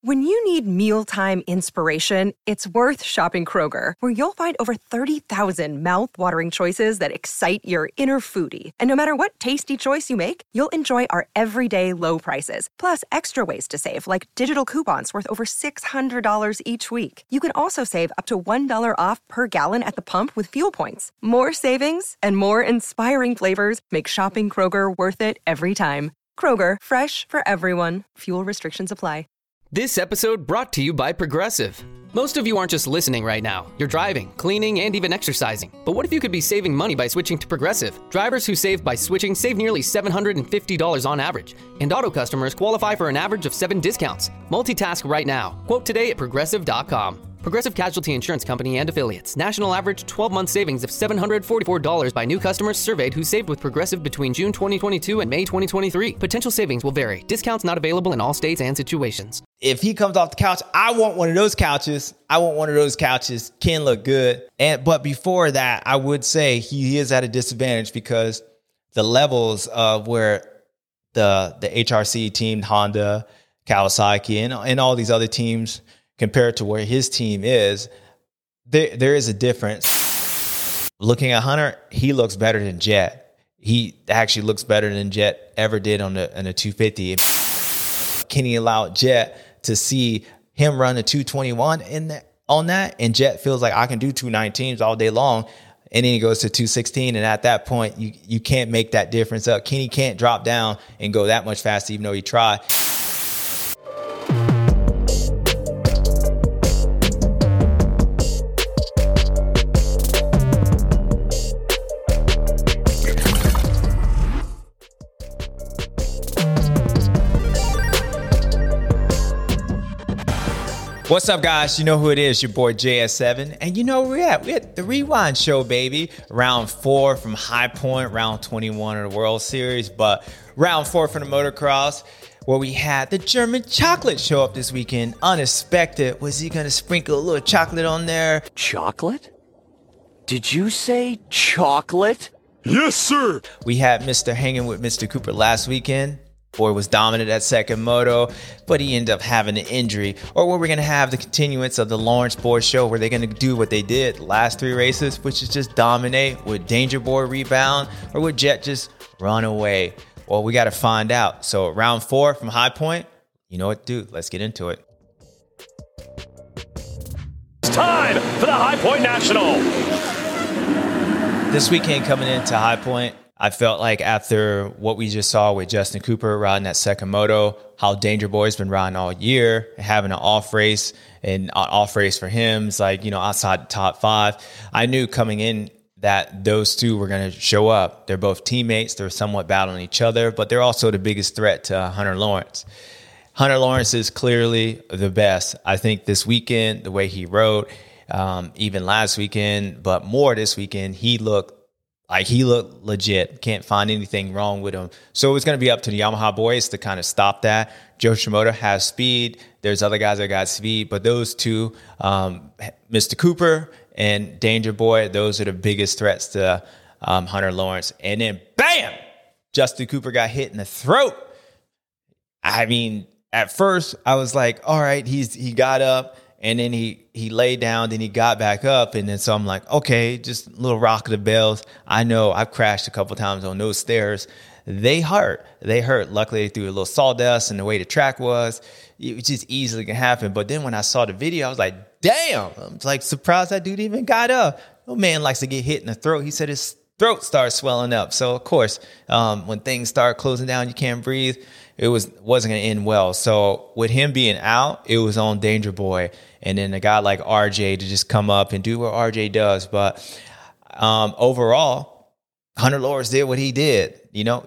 When you need mealtime inspiration, it's worth shopping Kroger, where you'll find over 30,000 mouth-watering choices that excite your inner foodie. And no matter what tasty choice you make, you'll enjoy our everyday low prices, plus extra ways to save, like digital coupons worth over $600 each week. You can also save up to $1 off per gallon at the pump with fuel points. More savings and more inspiring flavors make shopping Kroger worth it every time. Kroger, fresh for everyone. Fuel restrictions apply. This episode brought to you by Progressive. Most of you aren't just listening right now. You're driving, cleaning, and even exercising. But what if you could be saving money by switching to Progressive? Drivers who save by switching save nearly $750 on average. And auto customers qualify for an average of 7 discounts. Multitask right now. Quote today at Progressive.com. Progressive Casualty Insurance Company and Affiliates. National average 12-month savings of $744 by new customers surveyed who saved with Progressive between June 2022 and May 2023. Potential savings will vary. Discounts not available in all states and situations. If he comes off the couch, I want one of those couches. Can look good. But before that, I would say he is at a disadvantage because the levels of where the HRC team, Honda, Kawasaki, and all these other teams compared to where his team is, there is a difference. Looking at Hunter, he looks better than Jet. He actually looks better than Jet ever did on the 250. Can he allow Jet to see him run a 221 on that? And Jet feels like I can do 219s all day long. And then he goes to 216. And at that point, you can't make that difference up. Kenny can't drop down and go that much faster, even though he tried. What's up, guys? You know who it is, your boy JS7. And you know where we're at. We're at the Rewind Show, baby. Round 4 from High Point, round 21 of the World Series. But round 4 from the motocross, where we had the German chocolate show up this weekend. Unexpected. Was he going to sprinkle a little chocolate on there? Chocolate? Did you say chocolate? Yes, sir. We had Mr. hanging with Mr. Cooper last weekend. Boy was dominant at second moto, but he ended up having an injury. Or were we going to have the continuance of the Lawrence Boy show where they're going to do what they did the last 3 races, which is just dominate? Would Danger Boy rebound, or would Jet just run away? Well, we got to find out. So round 4 from High Point, you know what to do. Let's get into it. It's time for the High Point National. This weekend coming into High Point, I felt like after what we just saw with Justin Cooper riding that second moto, how Danger Boy's been riding all year, having an off race, and an off race for him is like, outside the top 5. I knew coming in that those two were going to show up. They're both teammates. They're somewhat battling each other, but they're also the biggest threat to Hunter Lawrence. Hunter Lawrence is clearly the best. I think this weekend, the way he rode, even last weekend, but more this weekend, he looked legit. Can't find anything wrong with him. So it's going to be up to the Yamaha boys to kind of stop that. Joe Shimoda has speed. There's other guys that got speed, but those two, Mr. Cooper and Danger Boy, those are the biggest threats to Hunter Lawrence. And then, bam! Justin Cooper got hit in the throat. I mean, at first, I was like, all right, he got up. And then he laid down, then he got back up. And then so I'm like, okay, just a little rock of the bells. I know I've crashed a couple times on those stairs. They hurt. Luckily, they threw a little sawdust, and the way the track was, it just easily can happen. But then when I saw the video, I was like, damn. I'm like surprised that dude even got up. No man likes to get hit in the throat. He said his throat starts swelling up. So, of course, when things start closing down, you can't breathe. It wasn't going to end well. So with him being out, it was on Danger Boy. And then a guy like RJ to just come up and do what RJ does. But overall, Hunter Lawrence did what he did.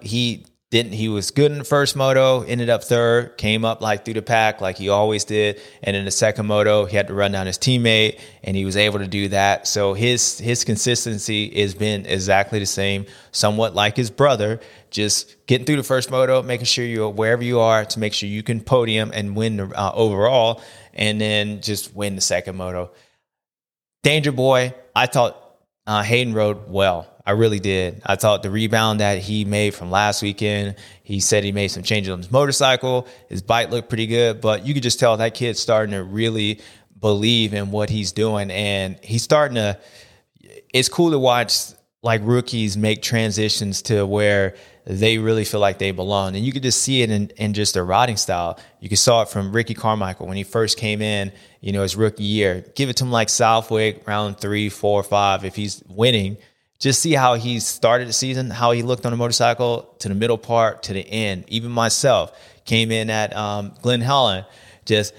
He was good in the first moto, ended up third, came up like through the pack like he always did. And in the second moto, he had to run down his teammate, and he was able to do that. So his consistency has been exactly the same, somewhat like his brother, just getting through the first moto, making sure you're wherever you are to make sure you can podium and win the overall, and then just win the second moto. Danger Boy, I thought Hayden rode well. I really did. I thought the rebound that he made from last weekend, he said he made some changes on his motorcycle. His bike looked pretty good, but you could just tell that kid's starting to really believe in what he's doing. And he's starting to, it's cool to watch like rookies make transitions to where they really feel like they belong. And you could just see it in just their riding style. You saw it from Ricky Carmichael when he first came in, his rookie year. Give it to him like Southwick, round 3, 4, 5. If he's winning, just see how he started the season, how he looked on the motorcycle to the middle part, to the end. Even myself came in at Glen Helen, just,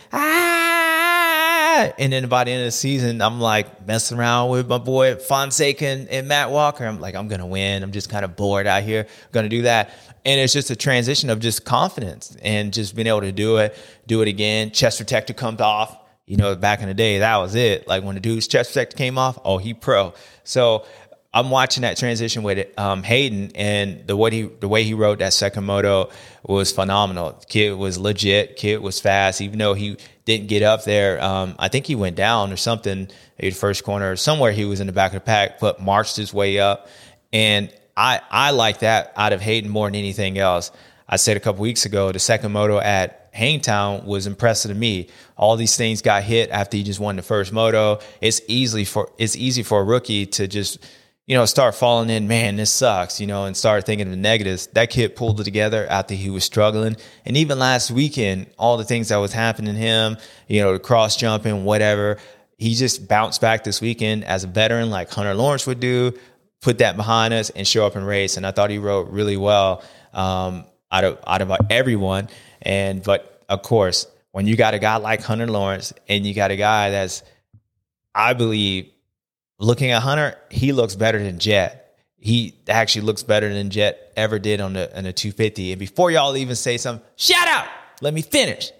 and then by the end of the season, I'm like messing around with my boy Fonseca and Matt Walker. I'm like, I'm going to win. I'm just kind of bored out here. I'm going to do that. And it's just a transition of just confidence and just being able to do it again. Chest protector comes off. Back in the day, that was it. Like when the dude's chest protector came off, oh, he pro. So I'm watching that transition with Hayden, and the way he rode that second moto was phenomenal. Kid was legit. Kid was fast, even though he didn't get up there. I think he went down or something, maybe the first corner or somewhere. He was in the back of the pack, but marched his way up. And I like that out of Hayden more than anything else. I said a couple weeks ago, the second moto at Hangtown was impressive to me. All these things got hit after he just won the first moto. It's easy for a rookie to just start falling in, man, this sucks, and start thinking of the negatives. That kid pulled it together after he was struggling. And even last weekend, all the things that was happening to him, the cross jumping, whatever, he just bounced back this weekend as a veteran like Hunter Lawrence would do, put that behind us and show up and race. And I thought he rode really well out of everyone. But of course, when you got a guy like Hunter Lawrence and you got a guy that's, I believe, looking at Hunter, he looks better than Jet. He actually looks better than Jet ever did on the 250. And before y'all even say something, shout out, let me finish.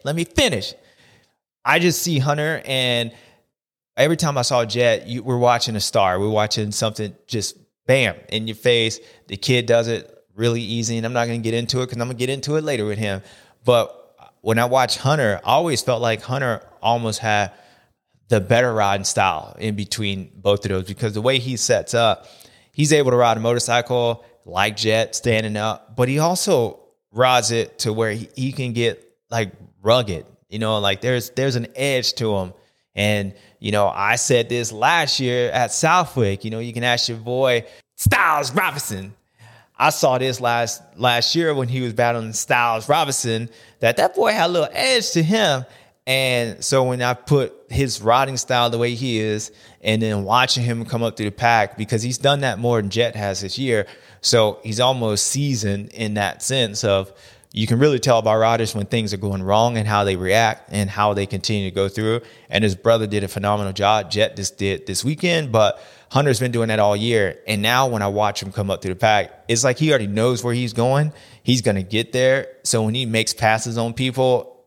I just see Hunter, and every time I saw Jet, we're watching a star. We're watching something just bam in your face. The kid does it really easy, and I'm not going to get into it because I'm going to get into it later with him. But when I watch Hunter, I always felt like Hunter almost had the better riding style in between both of those, because the way he sets up, he's able to ride a motorcycle like Jet standing up, but he also rides it to where he can get like rugged, like there's an edge to him. And, I said this last year at Southwick, you can ask your boy Styles Robinson. I saw this last year when he was battling Styles Robinson, that boy had a little edge to him. And so when I put his riding style the way he is, and then watching him come up through the pack, because he's done that more than Jet has this year. So he's almost seasoned in that sense of, you can really tell by riders when things are going wrong and how they react and how they continue to go through. And his brother did a phenomenal job. Jet just did this weekend, but Hunter's been doing that all year. And now when I watch him come up through the pack, it's like he already knows where he's going. He's going to get there. So when he makes passes on people,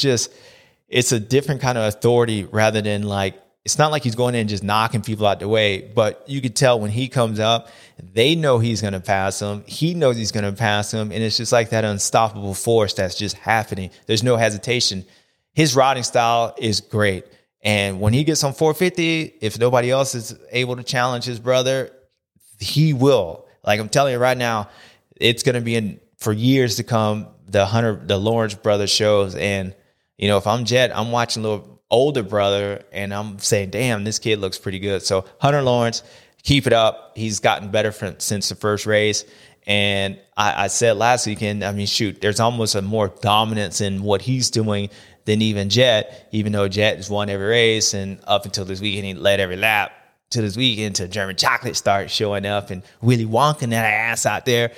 it's a different kind of authority rather than like, it's not like he's going in and just knocking people out the way, but you could tell when he comes up, they know he's going to pass them. He knows he's going to pass them. And it's just like that unstoppable force that's just happening. There's no hesitation. His riding style is great. And when he gets on 450, if nobody else is able to challenge his brother, he will. Like I'm telling you right now, it's going to be for years to come, the Lawrence brothers shows. And if I'm Jet, I'm watching a little older brother and I'm saying, damn, this kid looks pretty good. So Hunter Lawrence, keep it up. He's gotten better since the first race. And I said last weekend, there's almost a more dominance in what he's doing than even Jet, even though Jet has won every race. And up until this weekend, he led every lap. To this weekend, till German Chocolate started showing up and Willy Wonka that ass out there.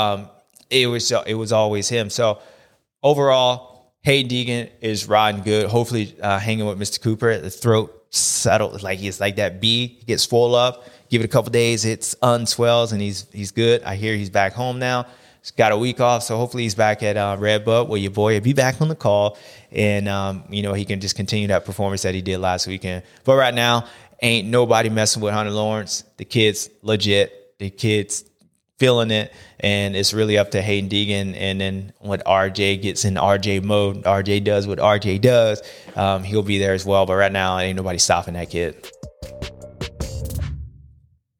It was always him. So overall, Hayden Deegan is riding good. Hopefully hanging with Mr. Cooper. The throat settled, like he's like that bee. He gets swole up. Give it a couple days, it's unswells, and he's good. I hear he's back home now. He's got a week off, so hopefully he's back at Red Bud where your boy will be back on the call. And, he can just continue that performance that he did last weekend. But right now, ain't nobody messing with Hunter Lawrence. The kid's legit. The kid's feeling it, and it's really up to Hayden Deegan. And then when RJ gets in RJ mode, RJ does what RJ does, he'll be there as well. But right now, ain't nobody stopping that kid.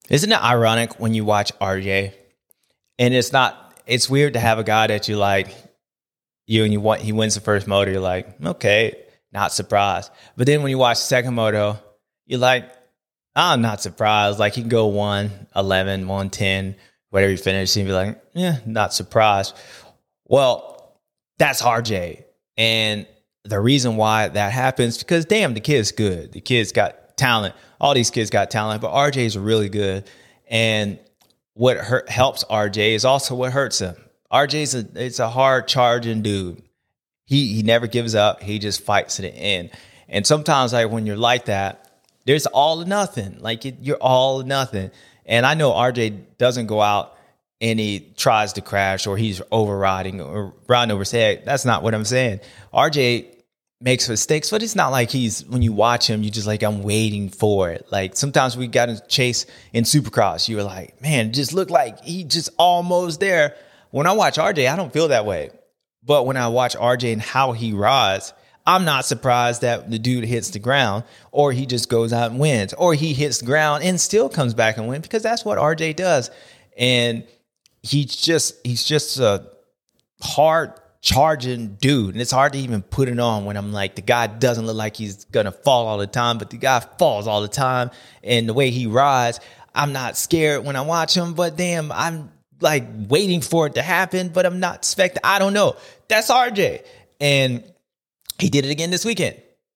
Isn't it ironic when you watch RJ and it's weird to have a guy that you like, he wins the first moto, you're like, okay, not surprised. But then when you watch the second moto, you're like, I'm not surprised. Like he can go 111, 110, whatever he finished, and be like, yeah, not surprised. Well, that's RJ. And the reason why that happens, because damn, the kid's good. The kid's got talent. All these kids got talent, but RJ is really good. And what helps RJ is also what hurts him. RJ's a hard charging dude. He never gives up. He just fights to the end. And sometimes, like when you're like that, there's all or nothing. Like you're all or nothing. And I know RJ doesn't go out and he tries to crash or he's overriding or riding over his head. That's not what I'm saying. RJ makes mistakes, but it's not like when you watch him, you just like, I'm waiting for it. Like sometimes we got to chase in Supercross. You were like, man, it just looked like he just almost there. When I watch RJ, I don't feel that way. But when I watch RJ and how he rides, I'm not surprised that the dude hits the ground or he just goes out and wins or he hits the ground and still comes back and wins because that's what RJ does. And he's just a hard charging dude. And it's hard to even put it on when I'm like, the guy doesn't look like he's going to fall all the time, but the guy falls all the time. And the way he rides, I'm not scared when I watch him, but damn, I'm like waiting for it to happen, but I'm not expecting. I don't know. That's RJ. And he did it again this weekend.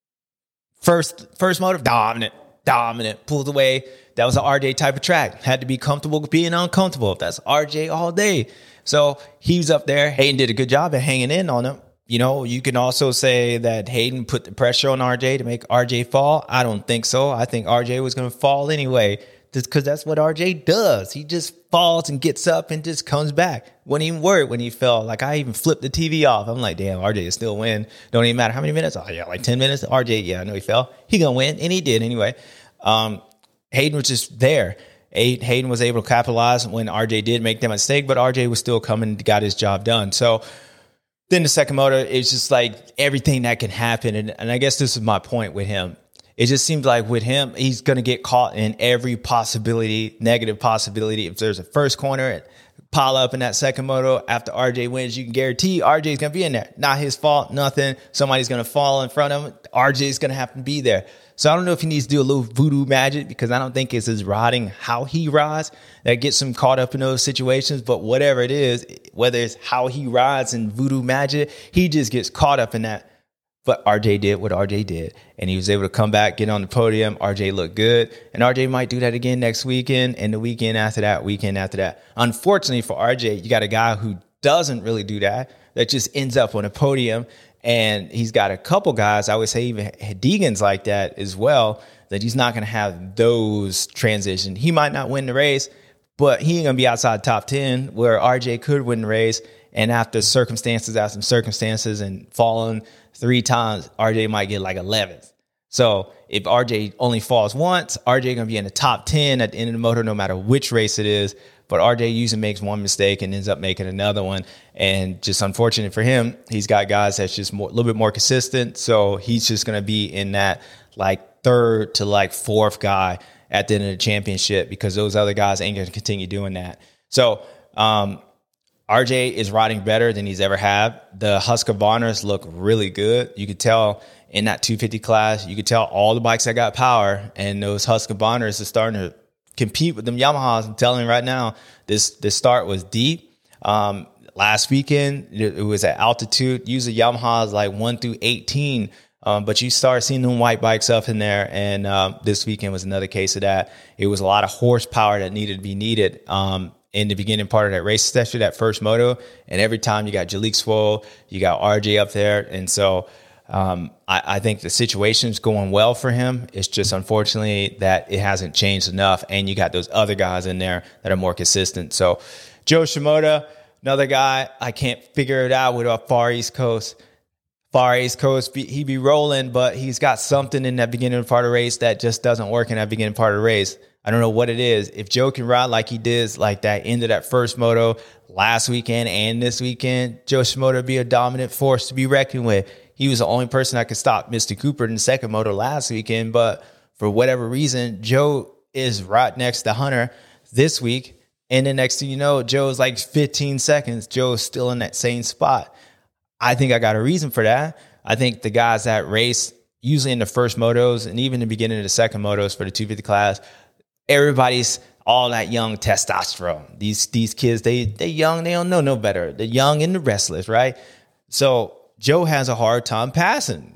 First motor, dominant, pulled away. That was an RJ type of track. Had to be comfortable being uncomfortable. That's RJ all day. So he's up there. Hayden did a good job at hanging in on him. You know, you can also say that Hayden put the pressure on RJ to make RJ fall. I don't think so. I think RJ was going to fall anyway, just because that's what RJ does. He just falls and gets up and just comes back. Wasn't even worried when he fell. Like, I even flipped the TV off. I'm like, damn, RJ is still win. Don't even matter how many minutes. Oh, yeah, like 10 minutes. RJ, yeah, I know he fell. He going to win, and he did anyway. Hayden was just there. Hayden was able to capitalize when RJ did make that mistake, but RJ was still coming and got his job done. So then the second motor, it's just like everything that can happen. And I guess this is my point with him. It just seems like with him, he's going to get caught in every possibility, negative possibility. If there's a first corner, pile up in that second moto after RJ wins, you can guarantee RJ's going to be in there. Not his fault, nothing. Somebody's going to fall in front of him. RJ's going to have to be there. So I don't know if he needs to do a little voodoo magic, because I don't think it's his riding, how he rides, that gets him caught up in those situations. But whatever it is, whether it's how he rides and voodoo magic, he just gets caught up in that. But RJ did what RJ did, and he was able to come back, get on the podium. RJ looked good, and RJ might do that again next weekend and the weekend after that. Unfortunately for RJ, you got a guy who doesn't really do that just ends up on a podium. And he's got a couple guys, I would say even Deegan's like that as well, that he's not going to have those transitions. He might not win the race, but he ain't going to be outside top 10, where RJ could win the race. And after some circumstances and falling 3 times, RJ might get like 11th. So if RJ only falls once, RJ going to be in the top 10 at the end of the motor, no matter which race it is. But RJ usually makes one mistake and ends up making another one. And just unfortunate for him, he's got guys that's just a little bit more consistent. So he's just going to be in that like 3rd to like 4th guy at the end of the championship, because those other guys ain't going to continue doing that. So RJ is riding better than he's ever had. The Husqvarnas look really good. You could tell in that 250 class, you could tell all the bikes that got power, and those Husqvarnas are starting to compete with them Yamahas. I'm telling you right now, this start was deep. Last weekend, it was at altitude. Usually Yamahas like 1 through 18, but you start seeing them white bikes up in there. And this weekend was another case of that. It was a lot of horsepower that needed to be needed in the beginning part of that race, especially that first moto. And every time you got Jalek Swoll, you got RJ up there. And so I think the situation's going well for him. It's just unfortunately that it hasn't changed enough, and you got those other guys in there that are more consistent. So Joe Shimoda, another guy, I can't figure it out with a Far East Coast. He be rolling, but he's got something in that beginning part of the race that just doesn't work in that beginning part of the race. I don't know what it is. If Joe can ride like he did, like that end of that first moto last weekend and this weekend, Joe Shimoda would be a dominant force to be reckoned with. He was the only person that could stop Mr. Cooper in the second moto last weekend, but for whatever reason, Joe is right next to Hunter this week. And the next thing you know, Joe's like 15 seconds. Joe's still in that same spot. I think I got a reason for that. I think the guys that race, usually in the first motos and even the beginning of the second motos for the 250 class, everybody's all that young testosterone. These kids, they young, they don't know no better. They're young and the restless, right? So Joe has a hard time passing.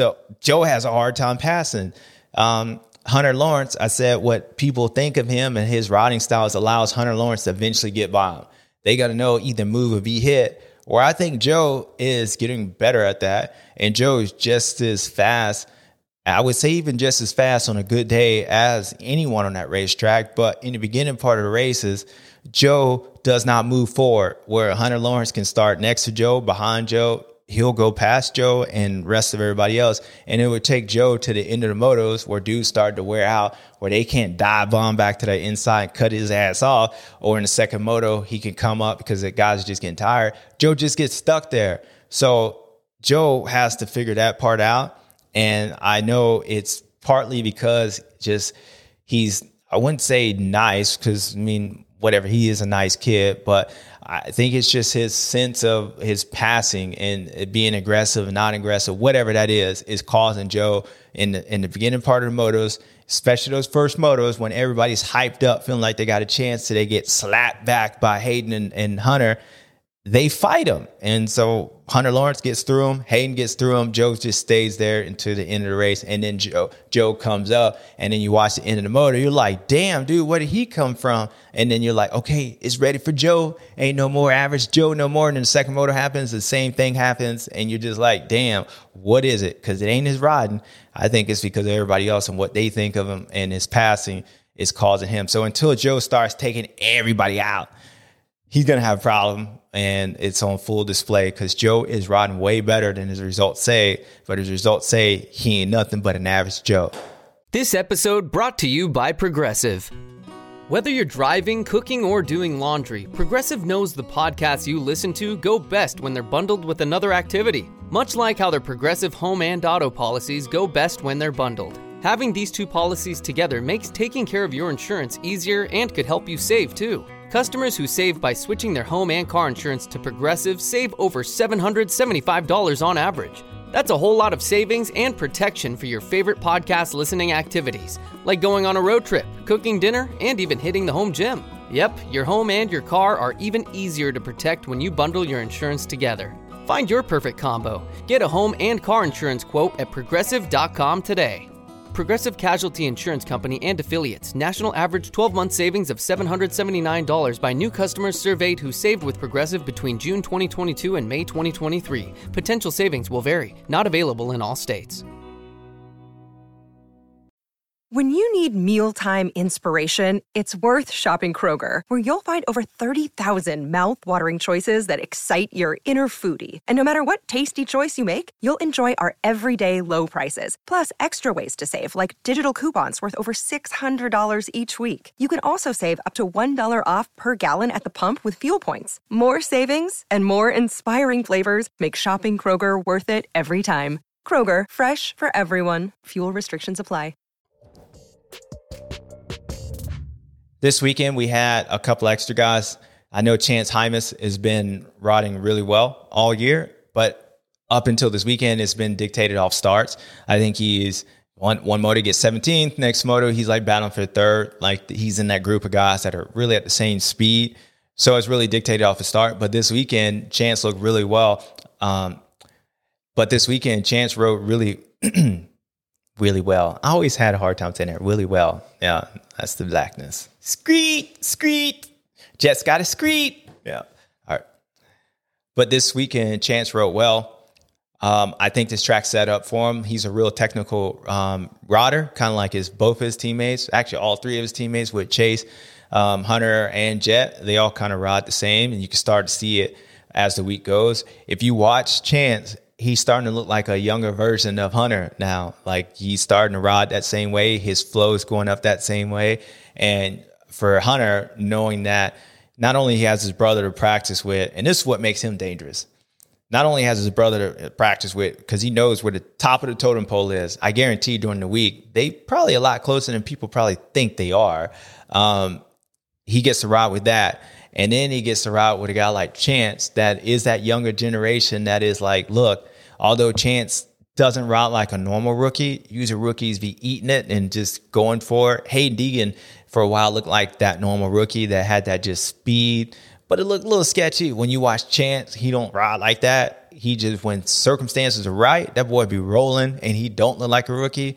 Hunter Lawrence, I said what people think of him and his riding styles allows Hunter Lawrence to eventually get by him. They got to know either move or be hit. Where I think Joe is getting better at that. And Joe is just as fast, I would say even just as fast on a good day as anyone on that racetrack. But in the beginning part of the races, Joe does not move forward, where Hunter Lawrence can start next to Joe, behind Joe. He'll go past Joe and rest of everybody else. And it would take Joe to the end of the motos where dudes start to wear out, where they can't dive bomb back to the inside and cut his ass off. Or in the second moto, he can come up because the guys are just getting tired. Joe just gets stuck there. So Joe has to figure that part out. And I know it's partly because just he's, I wouldn't say nice, because, I mean, whatever, he is a nice kid, but I think it's just his sense of his passing and being aggressive and not aggressive, whatever that is causing Joe in the beginning part of the motos, especially those first motos when everybody's hyped up, feeling like they got a chance till they get slapped back by Hayden and Hunter. They fight him. And so Hunter Lawrence gets through him. Hayden gets through him. Joe just stays there until the end of the race. And then Joe comes up. And then you watch the end of the motor. You're like, damn, dude, where did he come from? And then you're like, okay, it's ready for Joe. Ain't no more average Joe no more. And then the second motor happens. The same thing happens. And you're just like, damn, what is it? Because it ain't his riding. I think it's because of everybody else and what they think of him. And his passing is causing him. So until Joe starts taking everybody out, he's going to have a problem. And it's on full display because Joe is riding way better than his results say. But his results say he ain't nothing but an average Joe. This episode brought to you by Progressive. Whether you're driving, cooking, or doing laundry, Progressive knows the podcasts you listen to go best when they're bundled with another activity. Much like how their Progressive home and auto policies go best when they're bundled. Having these two policies together makes taking care of your insurance easier and could help you save too. Customers who save by switching their home and car insurance to Progressive save over $775 on average. That's a whole lot of savings and protection for your favorite podcast listening activities, like going on a road trip, cooking dinner, and even hitting the home gym. Yep, your home and your car are even easier to protect when you bundle your insurance together. Find your perfect combo. Get a home and car insurance quote at Progressive.com today. Progressive Casualty Insurance Company and Affiliates. National average 12-month savings of $779 by new customers surveyed who saved with Progressive between June 2022 and May 2023. Potential savings will vary. Not available in all states. When you need mealtime inspiration, it's worth shopping Kroger, where you'll find over 30,000 mouth-watering choices that excite your inner foodie. And no matter what tasty choice you make, you'll enjoy our everyday low prices, plus extra ways to save, like digital coupons worth over $600 each week. You can also save up to $1 off per gallon at the pump with fuel points. More savings and more inspiring flavors make shopping Kroger worth it every time. Kroger, fresh for everyone. Fuel restrictions apply. This weekend, we had a couple extra guys. I know Chance Hymas has been riding really well all year, but up until this weekend, it's been dictated off starts. I think he's one moto gets 17th. Next moto, he's like battling for third. Like he's in that group of guys that are really at the same speed. So it's really dictated off the start. But this weekend, Chance looked really well. But this weekend, Chance rode really, really well. I always had a hard time saying that. Really well. Yeah, that's the blackness. Screet. Jets got a screet. Yeah. All right. But this weekend, Chance rode well. I think this track set up for him. He's a real technical rider, kind of like both his teammates. Actually, all three of his teammates with Chase, Hunter, and Jet. They all kind of ride the same, and you can start to see it as the week goes. If you watch Chance, he's starting to look like a younger version of Hunter now. Like he's starting to ride that same way. His flow is going up that same way. And for Hunter, knowing that not only he has his brother to practice with, and this is what makes him dangerous. not only has his brother to practice with, because he knows where the top of the totem pole is, I guarantee during the week, they probably a lot closer than people probably think they are. He gets to ride with that. And then he gets to ride with a guy like Chance that is that younger generation that is like, look, although Chance doesn't ride like a normal rookie, usually rookies be eating it and just going for it. Hayden Deegan for a while looked like that normal rookie that had that just speed, but it looked a little sketchy. When you watch Chance, he don't ride like that. He just, when circumstances are right, that boy be rolling and he don't look like a rookie.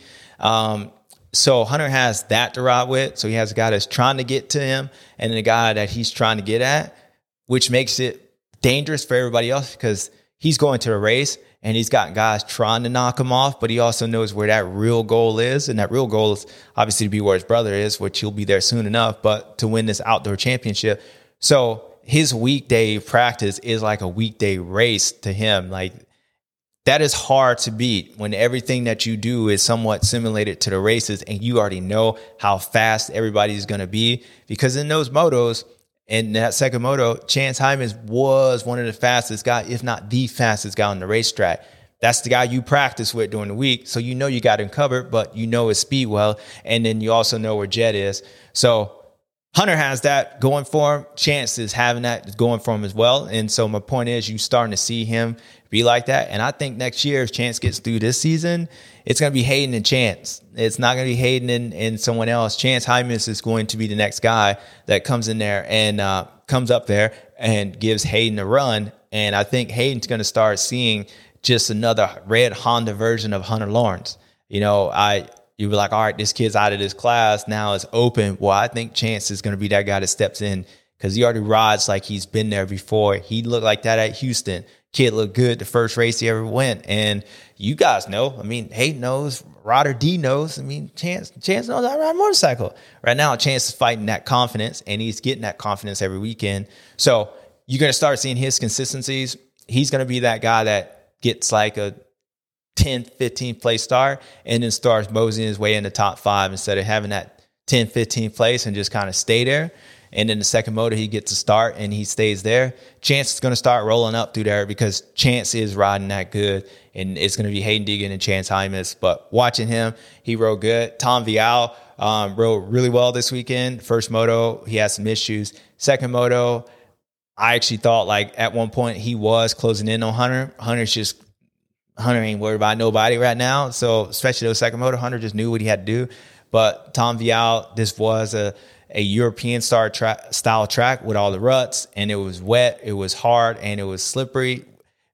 So Hunter has that to ride with. So he has a guy that's trying to get to him and then a guy that he's trying to get at, which makes it dangerous for everybody else because he's going to the race and he's got guys trying to knock him off, but he also knows where that real goal is. And that real goal is obviously to be where his brother is, which he'll be there soon enough, but to win this outdoor championship. So his weekday practice is like a weekday race to him. Like, that is hard to beat when everything that you do is somewhat simulated to the races and you already know how fast everybody's going to be. Because in those motos, in that second moto, Chance Hymas was one of the fastest guys, if not the fastest guy on the racetrack. That's the guy you practice with during the week. So you know you got him covered, but you know his speed well. And then you also know where Jet is. So Hunter has that going for him. Chance is having that going for him as well. And so my point is you starting to see him be like that. And I think next year, if Chance gets through this season, it's going to be Hayden and Chance. It's not going to be Hayden and someone else. Chance Hymas is going to be the next guy that comes in there and comes up there and gives Hayden a run. And I think Hayden's going to start seeing just another red Honda version of Hunter Lawrence. You know, you were like, all right, this kid's out of this class. Now it's open. Well, I think Chance is going to be that guy that steps in because he already rides like he's been there before. He looked like that at Houston. Kid looked good the first race he ever went. And you guys know, I mean, Hayden knows, Ryder D knows. I mean, Chance knows how to ride a motorcycle. Right now, Chance is fighting that confidence, and he's getting that confidence every weekend. So you're going to start seeing his consistencies. He's going to be that guy that gets like a 10th, 15th place start and then starts moseying his way in the top 5 instead of having that 10th, 15th place and just kind of stay there. And then the second motor, he gets a start and he stays there. Chance is going to start rolling up through there because Chance is riding that good. And it's going to be Hayden Deegan and Chance Hymas. But watching him, he rode good. Tom Vial rode really well this weekend. First moto, he had some issues. Second moto, I actually thought like at one point he was closing in on Hunter. Hunter ain't worried about nobody right now. So especially those second moto, Hunter just knew what he had to do. But Tom Vial, this was a European style track with all the ruts, and it was wet, it was hard, and it was slippery.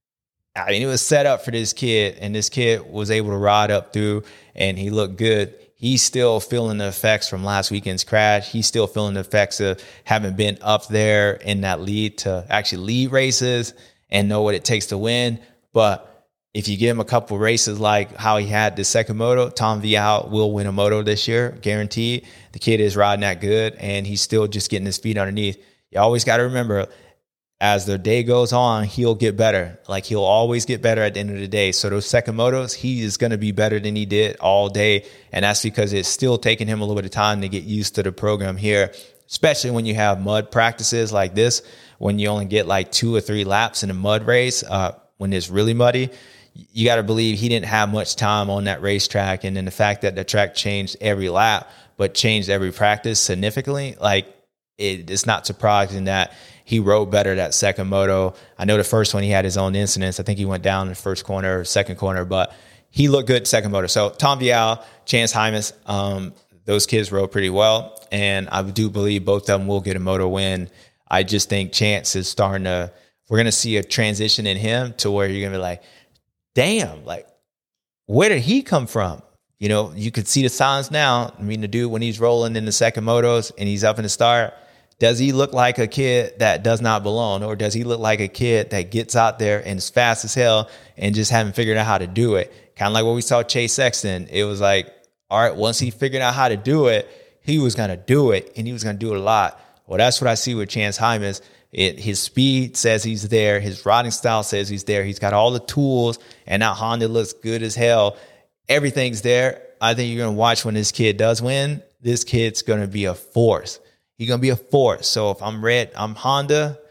I mean, it was set up for this kid, and this kid was able to ride up through, and he looked good. He's still feeling the effects from last weekend's crash. He's still feeling the effects of having been up there in that lead to actually lead races and know what it takes to win. But if you give him a couple races like how he had the second moto, Tom Vial will win a moto this year, guaranteed. The kid is riding that good, and he's still just getting his feet underneath. You always got to remember, as the day goes on, he'll get better. Like, he'll always get better at the end of the day. So those second motos, he is going to be better than he did all day, and that's because it's still taking him a little bit of time to get used to the program here, especially when you have mud practices like this, when you only get like 2 or 3 laps in a mud race, when it's really muddy. You got to believe he didn't have much time on that racetrack. And then the fact that the track changed every lap, but changed every practice significantly, like it's not surprising that he rode better that second moto. I know the first one he had his own incidents. I think he went down in the first corner or second corner, but he looked good second moto. So Tom Vial, Chance Hymas, those kids rode pretty well. And I do believe both of them will get a moto win. I just think Chance is starting to, we're going to see a transition in him to where you're going to be like, damn, like, where did he come from? You know, you could see the signs now. I mean, the dude, when he's rolling in the second motos and he's up in the start, does he look like a kid that does not belong? Or does he look like a kid that gets out there and is fast as hell and just haven't figured out how to do it? Kind of like what we saw Chase Sexton. It was like, all right, once he figured out how to do it, he was going to do it, and he was going to do it a lot. Well, that's what I see with Chance Hymas. His speed says he's there. His riding style says he's there. He's got all the tools, and that Honda looks good as hell. Everything's there. I think you're going to watch when this kid does win. This kid's going to be a force. He's going to be a force. So if I'm Honda,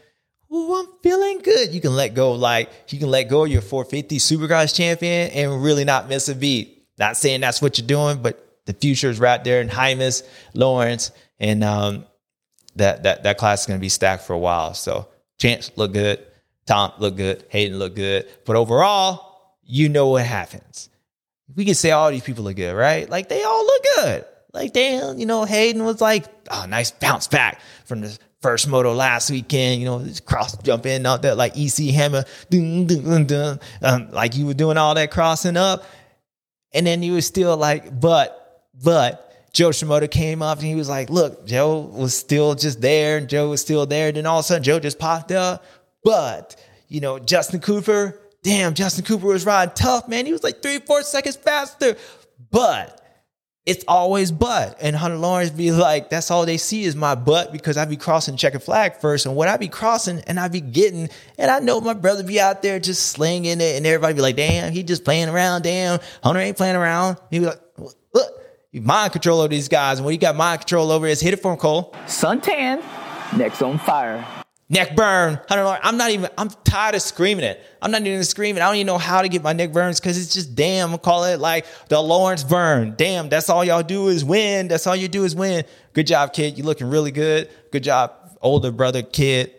ooh, I'm feeling good. You can let go of your 450 Supercross champion and really not miss a beat. Not saying that's what you're doing, but the future is right there in Hymas, Lawrence, and that class is going to be stacked for a while. So Chance look good, Tom look good, Hayden look good, but overall, you know what happens. We can say all these people look good, right? Like they all look good. Like damn, Hayden was like, oh, nice bounce back from the first moto last weekend, this cross jump in, all that like EC hammer, dun, dun, dun, dun. Like you were doing all that crossing up. And then you was still like, but Joe Shimoda came up and he was like, look, Joe was still just there. And Joe was still there. Then all of a sudden Joe just popped up. But, Justin Cooper was riding tough, man. He was like 3-4 seconds faster. But it's always but. And Hunter Lawrence be like, that's all they see is my butt because I be crossing checkered flag first. And when I be crossing and I be getting, and I know my brother be out there just slinging it and everybody be like, damn, he just playing around. Damn, Hunter ain't playing around. He be like, look, you mind control over these guys. And what you got mind control over is hit it for him, Cole. Suntan, neck's on fire. Neck burn. Hunter Lawrence. I'm tired of screaming it. I'm not even screaming. I don't even know how to get my neck burns because it's just damn. I'll call it like the Lawrence burn. Damn, that's all y'all do is win. That's all you do is win. Good job, kid. You looking really good. Good job, older brother, kid.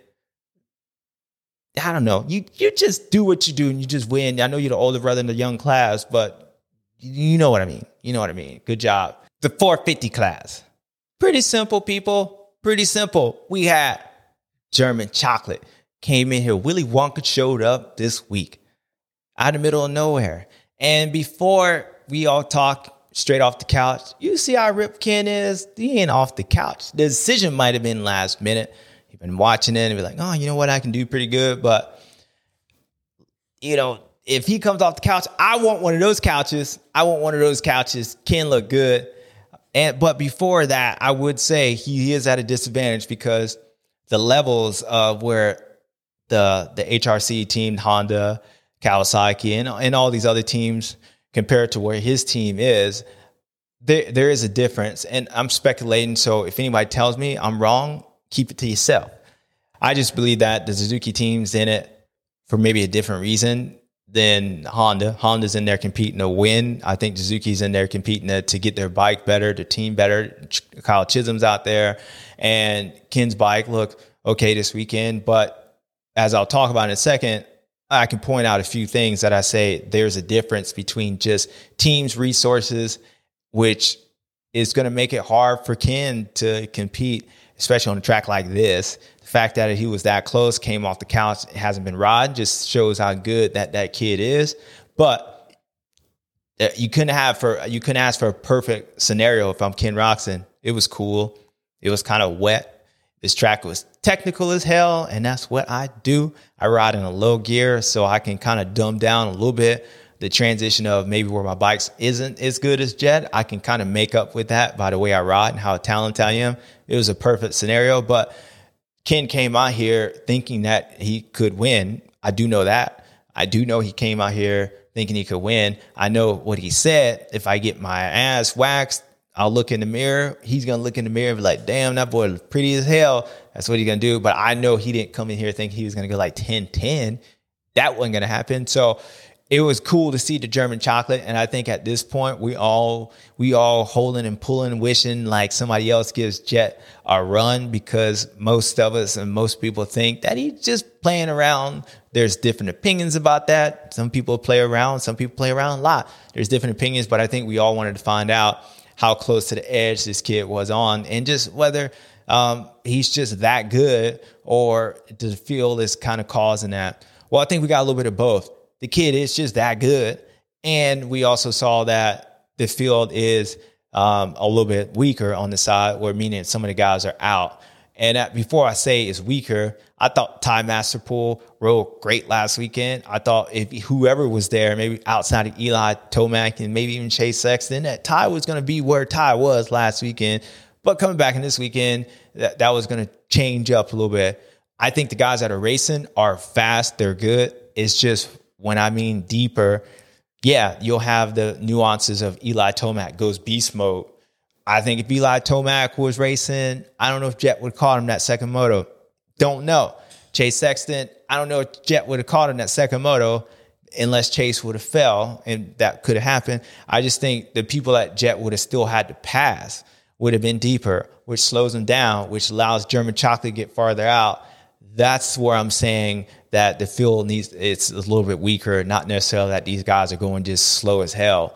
I don't know. You just do what you do and you just win. I know you're the older brother in the young class, but you know what I mean. You know what I mean. Good job. The 450 class. Pretty simple, people. Pretty simple. We had German Chocolate came in here. Willy Wonka showed up this week out of the middle of nowhere. And before we all talk straight off the couch, you see how Rip Ken is? He ain't off the couch. The decision might have been last minute. You've been watching it and be like, oh, you know what? I can do pretty good. But, if he comes off the couch, I want one of those couches. Ken look good. But before that, I would say he is at a disadvantage because the levels of where the HRC team, Honda, Kawasaki, and all these other teams compared to where his team is, there is a difference. And I'm speculating, so if anybody tells me I'm wrong, keep it to yourself. I just believe that the Suzuki team's in it for maybe a different reason than Honda. Honda's in there competing to win. I think Suzuki's in there competing to get their bike better, their team better. Kyle Chisholm's out there. And Ken's bike looked okay this weekend. But as I'll talk about in a second, I can point out a few things that I say there's a difference between just teams' resources, which is going to make it hard for Ken to compete, especially on a track like this. The fact that he was that close, came off the couch, hasn't been riding, just shows how good that kid is. But you couldn't ask for a perfect scenario if I'm Ken Roczen. It was cool. It was kind of wet. This track was technical as hell, and that's what I do. I ride in a low gear so I can kind of dumb down a little bit the transition of maybe where my bike isn't as good as Jet. I can kind of make up with that by the way I ride and how talented I am. It was a perfect scenario, but Ken came out here thinking that he could win. I do know that. I do know he came out here thinking he could win. I know what he said. If I get my ass waxed, I'll look in the mirror. He's going to look in the mirror and be like, damn, that boy is pretty as hell. That's what he's going to do. But I know he didn't come in here thinking he was going to go like 10-10. That wasn't going to happen. So it was cool to see the German Chocolate. And I think at this point, we all holding and pulling, wishing like somebody else gives Jet a run, because most of us and most people think that he's just playing around. There's different opinions about that. Some people play around. Some people play around a lot. There's different opinions, but I think we all wanted to find out how close to the edge this kid was on, and just whether he's just that good or the field is kind of causing that. Well, I think we got a little bit of both. The kid is just that good. And we also saw that the field is a little bit weaker on the side, where meaning some of the guys are out. And before I say it's weaker, I thought Ty Masterpool rode great last weekend. I thought if whoever was there, maybe outside of Eli Tomac and maybe even Chase Sexton, that Ty was going to be where Ty was last weekend. But coming back in this weekend, that was going to change up a little bit. I think the guys that are racing are fast. They're good. It's just, when I mean deeper, yeah, you'll have the nuances of Eli Tomac goes beast mode. I think if Eli Tomac was racing, I don't know if Jet would call him that second moto. Don't know. Chase Sexton, I don't know if Jet would have caught him that second moto unless Chase would have fell, and that could have happened. I just think the people that Jet would have still had to pass would have been deeper, which slows him down, which allows German Chocolate to get farther out. That's where I'm saying that the field it's a little bit weaker, not necessarily that these guys are going just slow as hell.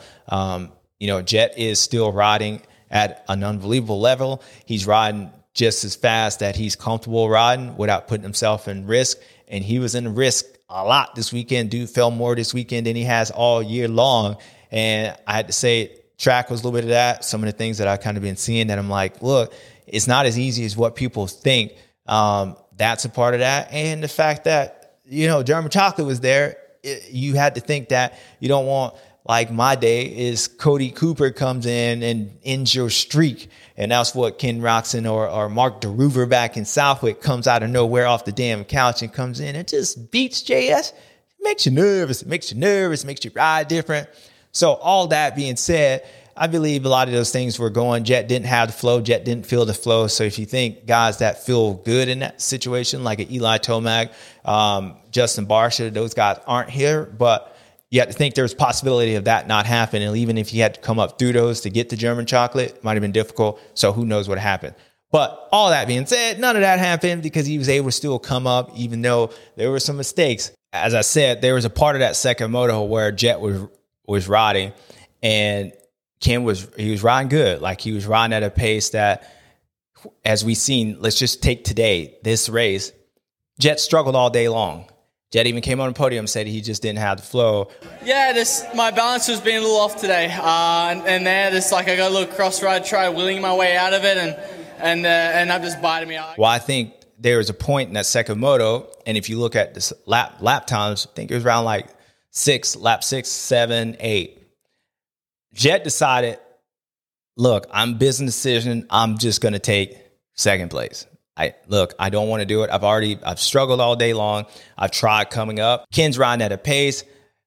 Jet is still riding at an unbelievable level. He's riding just as fast that he's comfortable riding without putting himself in risk. And he was in risk a lot this weekend. Dude fell more this weekend than he has all year long. And I had to say, track was a little bit of that. Some of the things that I kind of been seeing that I'm like, look, it's not as easy as what people think. That's a part of that. And the fact that, German Chocolate was there, you had to think that you don't want, like my day is Cody Cooper comes in and ends your streak. And that's what Ken Roczen or Mark DeRuver back in Southwick comes out of nowhere off the damn couch and comes in and just beats JS. It makes you nervous. It makes you ride different. So all that being said, I believe a lot of those things were going. Jet didn't have the flow. Jet didn't feel the flow. So if you think guys that feel good in that situation, like an Eli Tomac, Justin Barcia, those guys aren't here, but you have to think there's a possibility of that not happening. And even if you had to come up through those to get the German Chocolate, it might have been difficult. So who knows what happened. But all that being said, none of that happened because he was able to still come up, even though there were some mistakes. As I said, there was a part of that second moto where Jet was riding and Ken was riding good. Like he was riding at a pace that, as we seen, let's just take today, this race, Jet struggled all day long. Jet even came on the podium and said he just didn't have the flow. Yeah, my balance was being a little off today. I got a little cross ride, try willing my way out of it, and that just biting me out. Well, I think there was a point in that second moto, and if you look at this lap times, I think it was around like lap 6, 7, 8. Jet decided, look, I'm business decision. I'm just going to take second place. I don't want to do it. I've struggled all day long. I've tried coming up. Ken's riding at a pace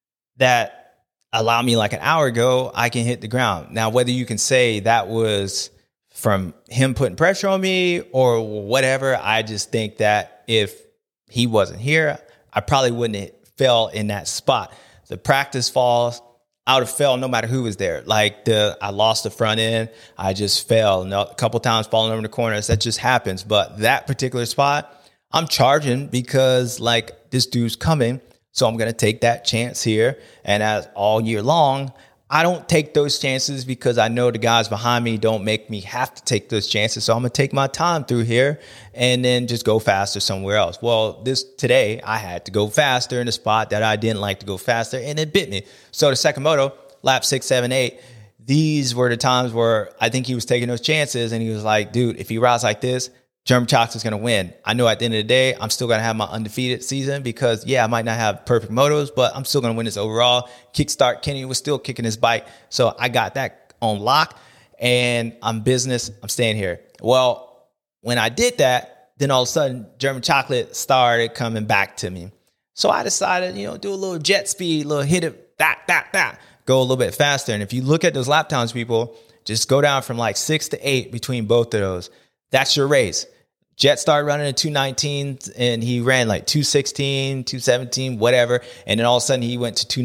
that allowed me like an hour ago, I can hit the ground. Now, whether you can say that was from him putting pressure on me or whatever, I just think that if he wasn't here, I probably wouldn't have fell in that spot. The practice falls, I would have fell no matter who was there. I lost the front end. I just fell. A couple times falling over the corners. That just happens. But that particular spot, I'm charging because this dude's coming. So I'm going to take that chance here. And as all year long, I don't take those chances because I know the guys behind me don't make me have to take those chances. So I'm going to take my time through here and then just go faster somewhere else. Well, today I had to go faster in a spot that I didn't like to go faster, and it bit me. So the second moto, lap 6, 7, 8, these were the times where I think he was taking those chances, and he was like, dude, if he rides like this, German Chocolate's going to win. I know at the end of the day, I'm still going to have my undefeated season because, I might not have perfect motos, but I'm still going to win this overall. Kickstart, Kenny was still kicking his bike. So I got that on lock, and I'm staying here. Well, when I did that, then all of a sudden, German Chocolate started coming back to me. So I decided, do a little jet speed, little hit it, go a little bit faster. And if you look at those lap times, people, just go down from 6 to 8 between both of those. That's your race. Jet started running at 219 and he ran 216, 217, whatever. And then all of a sudden he went to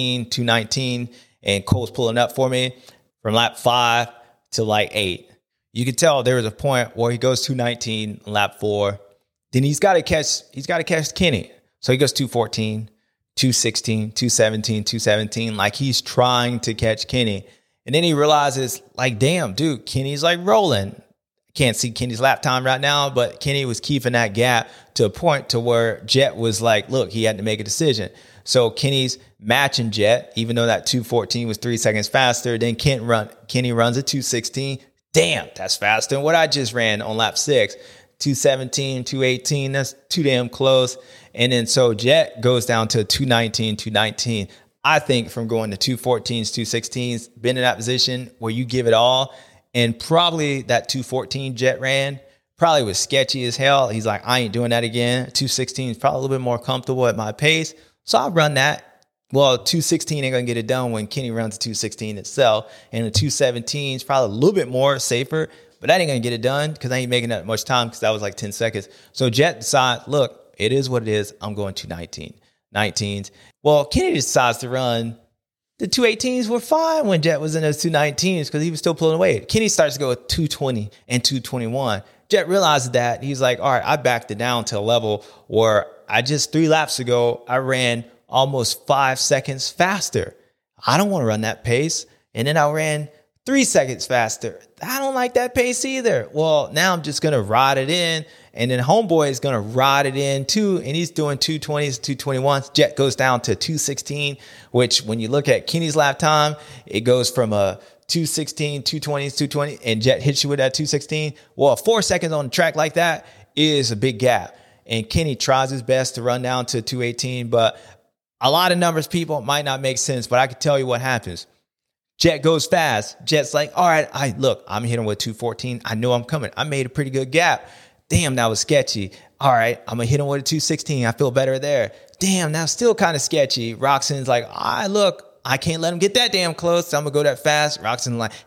219, and Cole's pulling up for me from lap 5 to 8. You could tell there was a point where he goes 219 on lap 4. Then he's got to catch Kenny. So he goes 214, 216, 217, 217. He's trying to catch Kenny. And then he realizes damn, dude, Kenny's rolling. Can't see Kenny's lap time right now, but Kenny was keeping that gap to a point to where Jet was look, he had to make a decision. So Kenny's matching Jet, even though that 214 was 3 seconds faster. Then Kenny runs a 216. Damn, that's faster than what I just ran on lap 6. 217, 218, that's too damn close. And then so Jet goes down to 219. I think from going to 214s, 216s, been in that position where you give it all. And probably that 214 Jet ran probably was sketchy as hell. He's like, I ain't doing that again. 216 is probably a little bit more comfortable at my pace. So I'll run that. Well, 216 ain't going to get it done when Kenny runs 216 itself. And the 217 is probably a little bit more safer. But that ain't going to get it done because I ain't making that much time because that was 10 seconds. So Jet decides, look, it is what it is. I'm going 219s. Well, Kenny decides to run. The 218s were fine when Jet was in those 219s because he was still pulling weight. Kenny starts to go with 220 and 221. Jet realizes that. He's like, all right, I backed it down to a level where I just 3 laps ago, I ran almost 5 seconds faster. I don't want to run that pace. And then I ran 3 seconds faster. I don't like that pace either. Well, now I'm just going to ride it in. And then homeboy is going to ride it in too. And he's doing 220s, 221s. Jet goes down to 216, which when you look at Kenny's lap time, it goes from a 216, 220s, 220, and Jet hits you with that 216. Well, 4 seconds on the track like that is a big gap. And Kenny tries his best to run down to 218, but a lot of numbers, people, might not make sense, but I can tell you what happens. Jet goes fast. Jet's like, all right, I'm hitting with 214. I know I'm coming. I made a pretty good gap. Damn, that was sketchy. All right, I'm going to hit him with a 216. I feel better there. Damn, that's still kind of sketchy. Roczen's like, look, I can't let him get that damn close. So I'm going to go that fast. Roczen's like,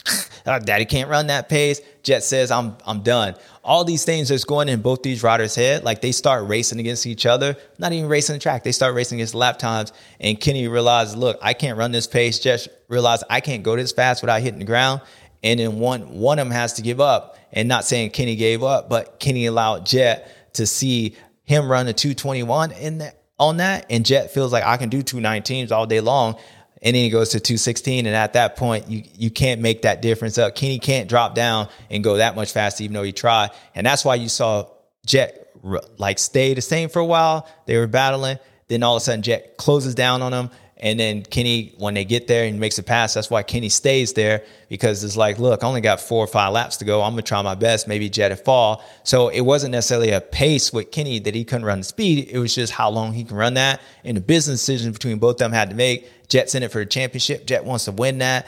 Daddy can't run that pace. Jet says, I'm done. All these things that's going in both these riders' head, like they start racing against each other, not even racing the track. They start racing against lap times. And Kenny realizes, look, I can't run this pace. Jet realized I can't go this fast without hitting the ground. And then one of them has to give up. And not saying Kenny gave up, but Kenny allowed Jet to see him run a 221 on that. And Jet feels like I can do 219s all day long. And then he goes to 216. And at that point, you can't make that difference up. Kenny can't drop down and go that much faster, even though he tried. And that's why you saw Jet like stay the same for a while. They were battling. Then all of a sudden, Jet closes down on him. And then Kenny, when they get there and makes a pass, that's why Kenny stays there, because it's like, look, I only got 4 or 5 laps to go. I'm going to try my best. Maybe Jet will fall. So it wasn't necessarily a pace with Kenny that he couldn't run the speed. It was just how long he can run that. And the business decision between both of them had to make. Jet's in it for the championship. Jet wants to win that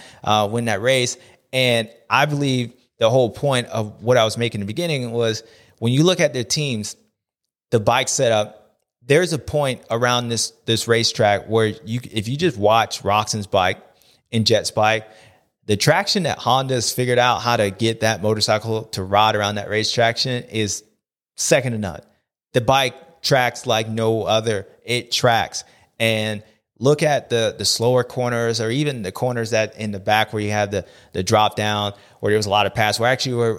race. And I believe the whole point of what I was making in the beginning was when you look at their teams, the bike setup, there's a point around this racetrack where if you just watch Roczen's bike and Jet's bike, the traction that Honda's figured out how to get that motorcycle to ride around that race traction is second to none. The bike tracks like no other. It tracks. And look at the slower corners, or even the corners that in the back where you have the drop down, where there was a lot of pass, where actually where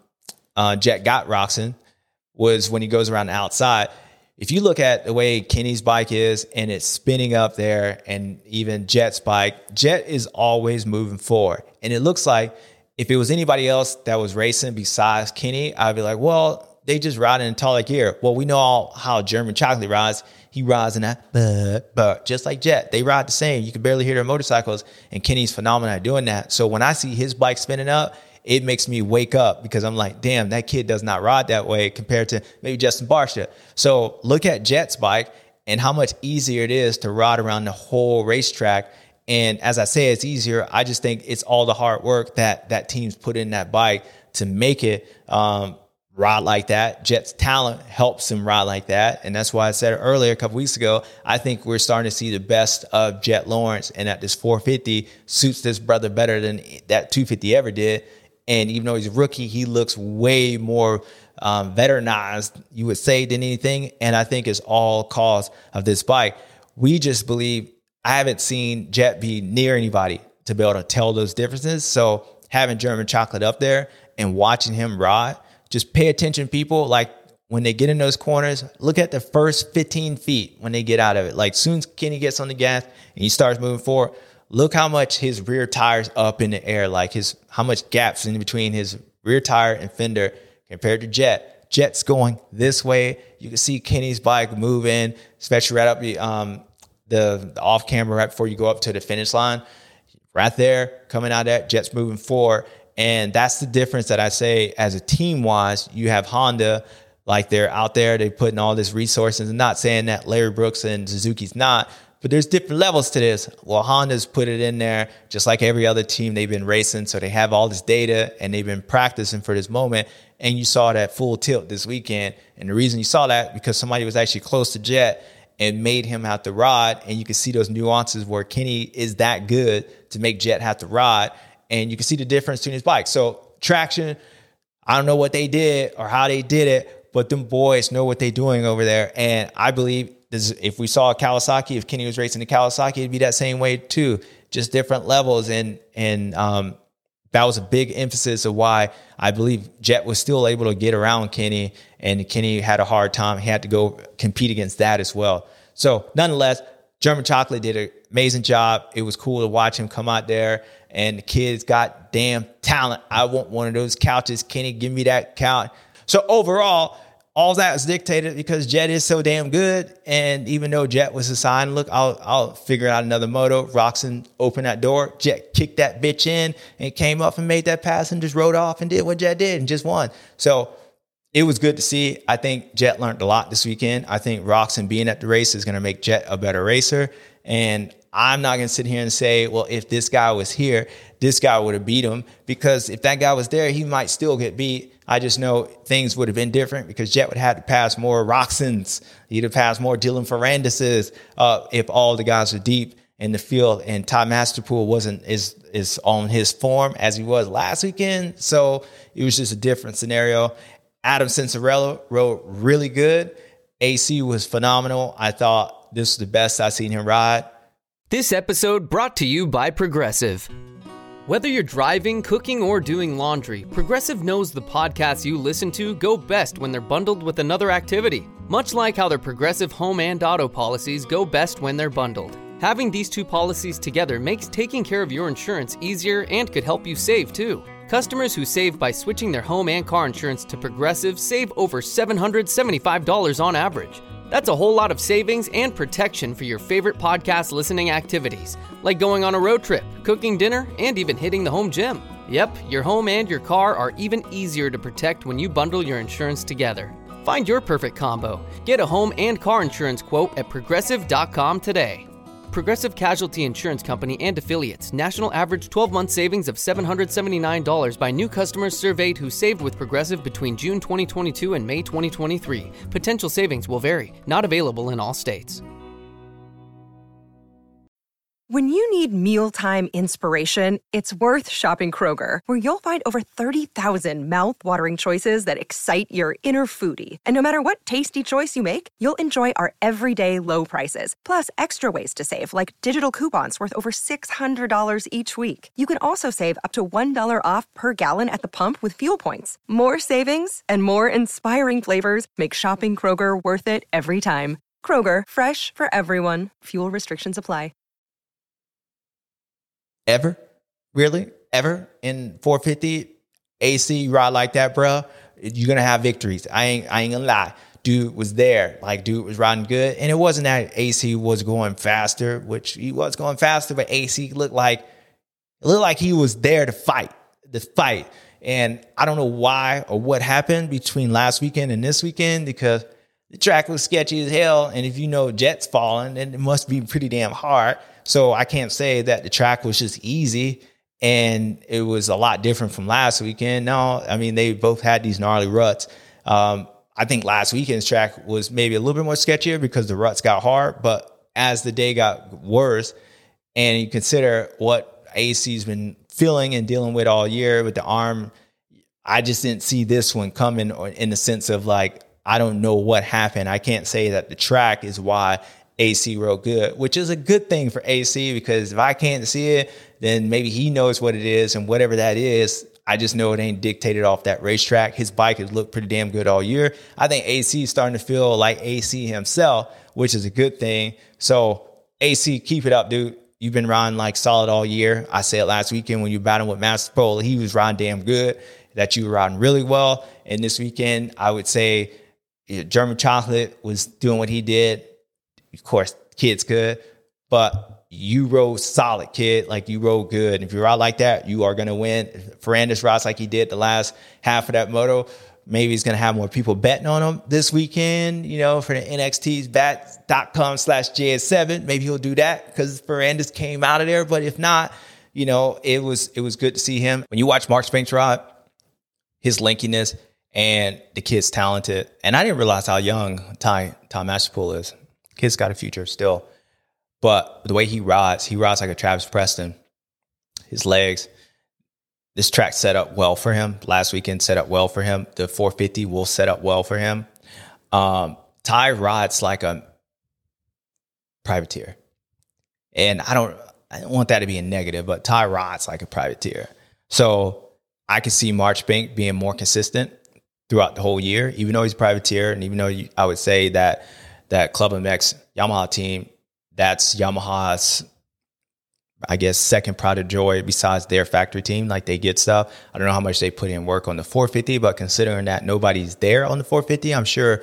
Jet got Roczen was when he goes around the outside. If you look at the way Kenny's bike is and it's spinning up there, and even Jet's bike, Jet is always moving forward. And it looks like if it was anybody else that was racing besides Kenny, I'd be like, well, they just ride in taller gear. Well, we know how German Chocolate rides. He rides in that, but just like Jet, they ride the same. You can barely hear their motorcycles, and Kenny's phenomenal at doing that. So when I see his bike spinning up, it makes me wake up, because I'm like, damn, that kid does not ride that way compared to maybe Justin Barcia. So look at Jet's bike and how much easier it is to ride around the whole racetrack. And as I say, it's easier. I just think it's all the hard work that teams put in that bike to make it ride like that. Jet's talent helps him ride like that. And that's why I said earlier, a couple weeks ago, I think we're starting to see the best of Jet Lawrence, and that this 450 suits this brother better than that 250 ever did. And even though he's a rookie, he looks way more veteranized, you would say, than anything. And I think it's all cause of this bike. We just believe, I haven't seen Jet be near anybody to be able to tell those differences. So having German Chocolate up there and watching him ride, just pay attention, people. Like when they get in those corners, look at the first 15 feet when they get out of it. Like soon as Kenny gets on the gas and he starts moving forward, look how much his rear tire's up in the air, like how much gaps in between his rear tire and fender compared to Jet. Jet's going this way. You can see Kenny's bike move in, especially right up the off camera right before you go up to the finish line. Right there, coming out of that, Jet's moving forward. And that's the difference that I say as a team-wise. You have Honda, like they're out there, they're putting all this resources. And not saying that Larry Brooks and Suzuki's not, but there's different levels to this. Well, Honda's put it in there just like every other team. They've been racing, so they have all this data, and they've been practicing for this moment. And you saw that full tilt this weekend. And the reason you saw that, because somebody was actually close to Jet and made him have to ride. And you can see those nuances where Kenny is that good to make Jet have to ride. And you can see the difference between his bikes. So traction, I don't know what they did or how they did it, but them boys know what they're doing over there. And I believe if we saw a Kawasaki, if Kenny was racing the Kawasaki, it'd be that same way too, just different levels. And that was a big emphasis of why I believe Jet was still able to get around Kenny, and Kenny had a hard time. He had to go compete against that as well. So nonetheless, German Chocolate did an amazing job. It was cool to watch him come out there, and the kids got damn talent. I want one of those couches. Kenny, give me that couch. So overall, all that was dictated because Jet is so damn good. And even though Jet was assigned, look, I'll figure out another moto. Roczen opened that door. Jet kicked that bitch in and came up and made that pass and just rode off and did what Jet did and just won. So it was good to see. I think Jet learned a lot this weekend. I think Roczen being at the race is going to make Jet a better racer. And I'm not going to sit here and say, well, if this guy was here, this guy would have beat him, because if that guy was there, he might still get beat. I just know things would have been different because Jet would have had to pass more Roxens. He'd have passed more Dylan Ferrandises if all the guys are deep in the field. And Ty Masterpool wasn't is on his form as he was last weekend. So it was just a different scenario. Adam Cincerello rode really good. AC was phenomenal. I thought this was the best I've seen him ride. This episode brought to you by Progressive. Whether you're driving, cooking, or doing laundry, Progressive knows the podcasts you listen to go best when they're bundled with another activity. Much like how their Progressive home and auto policies go best when they're bundled. Having these two policies together makes taking care of your insurance easier and could help you save too. Customers who save by switching their home and car insurance to Progressive save over $775 on average. That's a whole lot of savings and protection for your favorite podcast listening activities, like going on a road trip, cooking dinner, and even hitting the home gym. Yep, your home and your car are even easier to protect when you bundle your insurance together. Find your perfect combo. Get a home and car insurance quote at Progressive.com today. Progressive Casualty Insurance Company and Affiliates. National average 12-month savings of $779 by new customers surveyed who saved with Progressive between June 2022 and May 2023. Potential savings will vary. Not available in all states. When you need mealtime inspiration, it's worth shopping Kroger, where you'll find over 30,000 mouth-watering choices that excite your inner foodie. And no matter what tasty choice you make, you'll enjoy our everyday low prices, plus extra ways to save, like digital coupons worth over $600 each week. You can also save up to $1 off per gallon at the pump with fuel points. More savings and more inspiring flavors make shopping Kroger worth it every time. Kroger, fresh for everyone. Fuel restrictions apply. Ever? Really? Ever? In 450 AC ride like that, bro, you're going to have victories. I ain't going to lie. Dude was there. Like, dude was riding good. And it wasn't that AC was going faster, which he was going faster, but AC looked like he was there to fight. And I don't know why or what happened between last weekend and this weekend, because the track was sketchy as hell. And if you know Jet's falling, then it must be pretty damn hard. So I can't say that the track was just easy and it was a lot different from last weekend. No, I mean, they both had these gnarly ruts. I think last weekend's track was maybe a little bit more sketchier because the ruts got hard. But as the day got worse and you consider what AC's been feeling and dealing with all year with the arm, I just didn't see this one coming in the sense of like, I don't know what happened. I can't say that the track is why AC rode good, which is a good thing for AC, because if I can't see it, then maybe he knows what it is, and whatever that is, I just know it ain't dictated off that racetrack. His bike has looked pretty damn good all year. I think AC is starting to feel like AC himself, which is a good thing. So AC, keep it up, dude. You've been riding like solid all year. I said last weekend when you battled with Master Pole, he was riding damn good, that you were riding really well. And this weekend, I would say German Chocolate was doing what he did. Of course, kid's good, but you rode solid, kid. Like, you rode good. If you ride like that, you are going to win. If Ferrandis rides like he did the last half of that moto, maybe he's going to have more people betting on him this weekend, you know, for the NXTsBats.com/JS7. Maybe he'll do that because Ferrandis came out of there. But if not, you know, it was good to see him. When you watch Mark Spinks ride, his linkiness, and the kid's talented. And I didn't realize how young Tom Masterpool is. Kid's got a future still. But the way he rides like a Travis Preston. His legs, this track set up well for him. Last weekend set up well for him. The 450 will set up well for him. Ty rides like a privateer. And I don't want that to be a negative, but Ty rides like a privateer. So I could see Marchbank being more consistent throughout the whole year, even though he's a privateer. And even though I would say that Club MX Yamaha team, that's Yamaha's, I guess, second pride of joy besides their factory team. Like, they get stuff. I don't know how much they put in work on the 450, but considering that nobody's there on the 450, I'm sure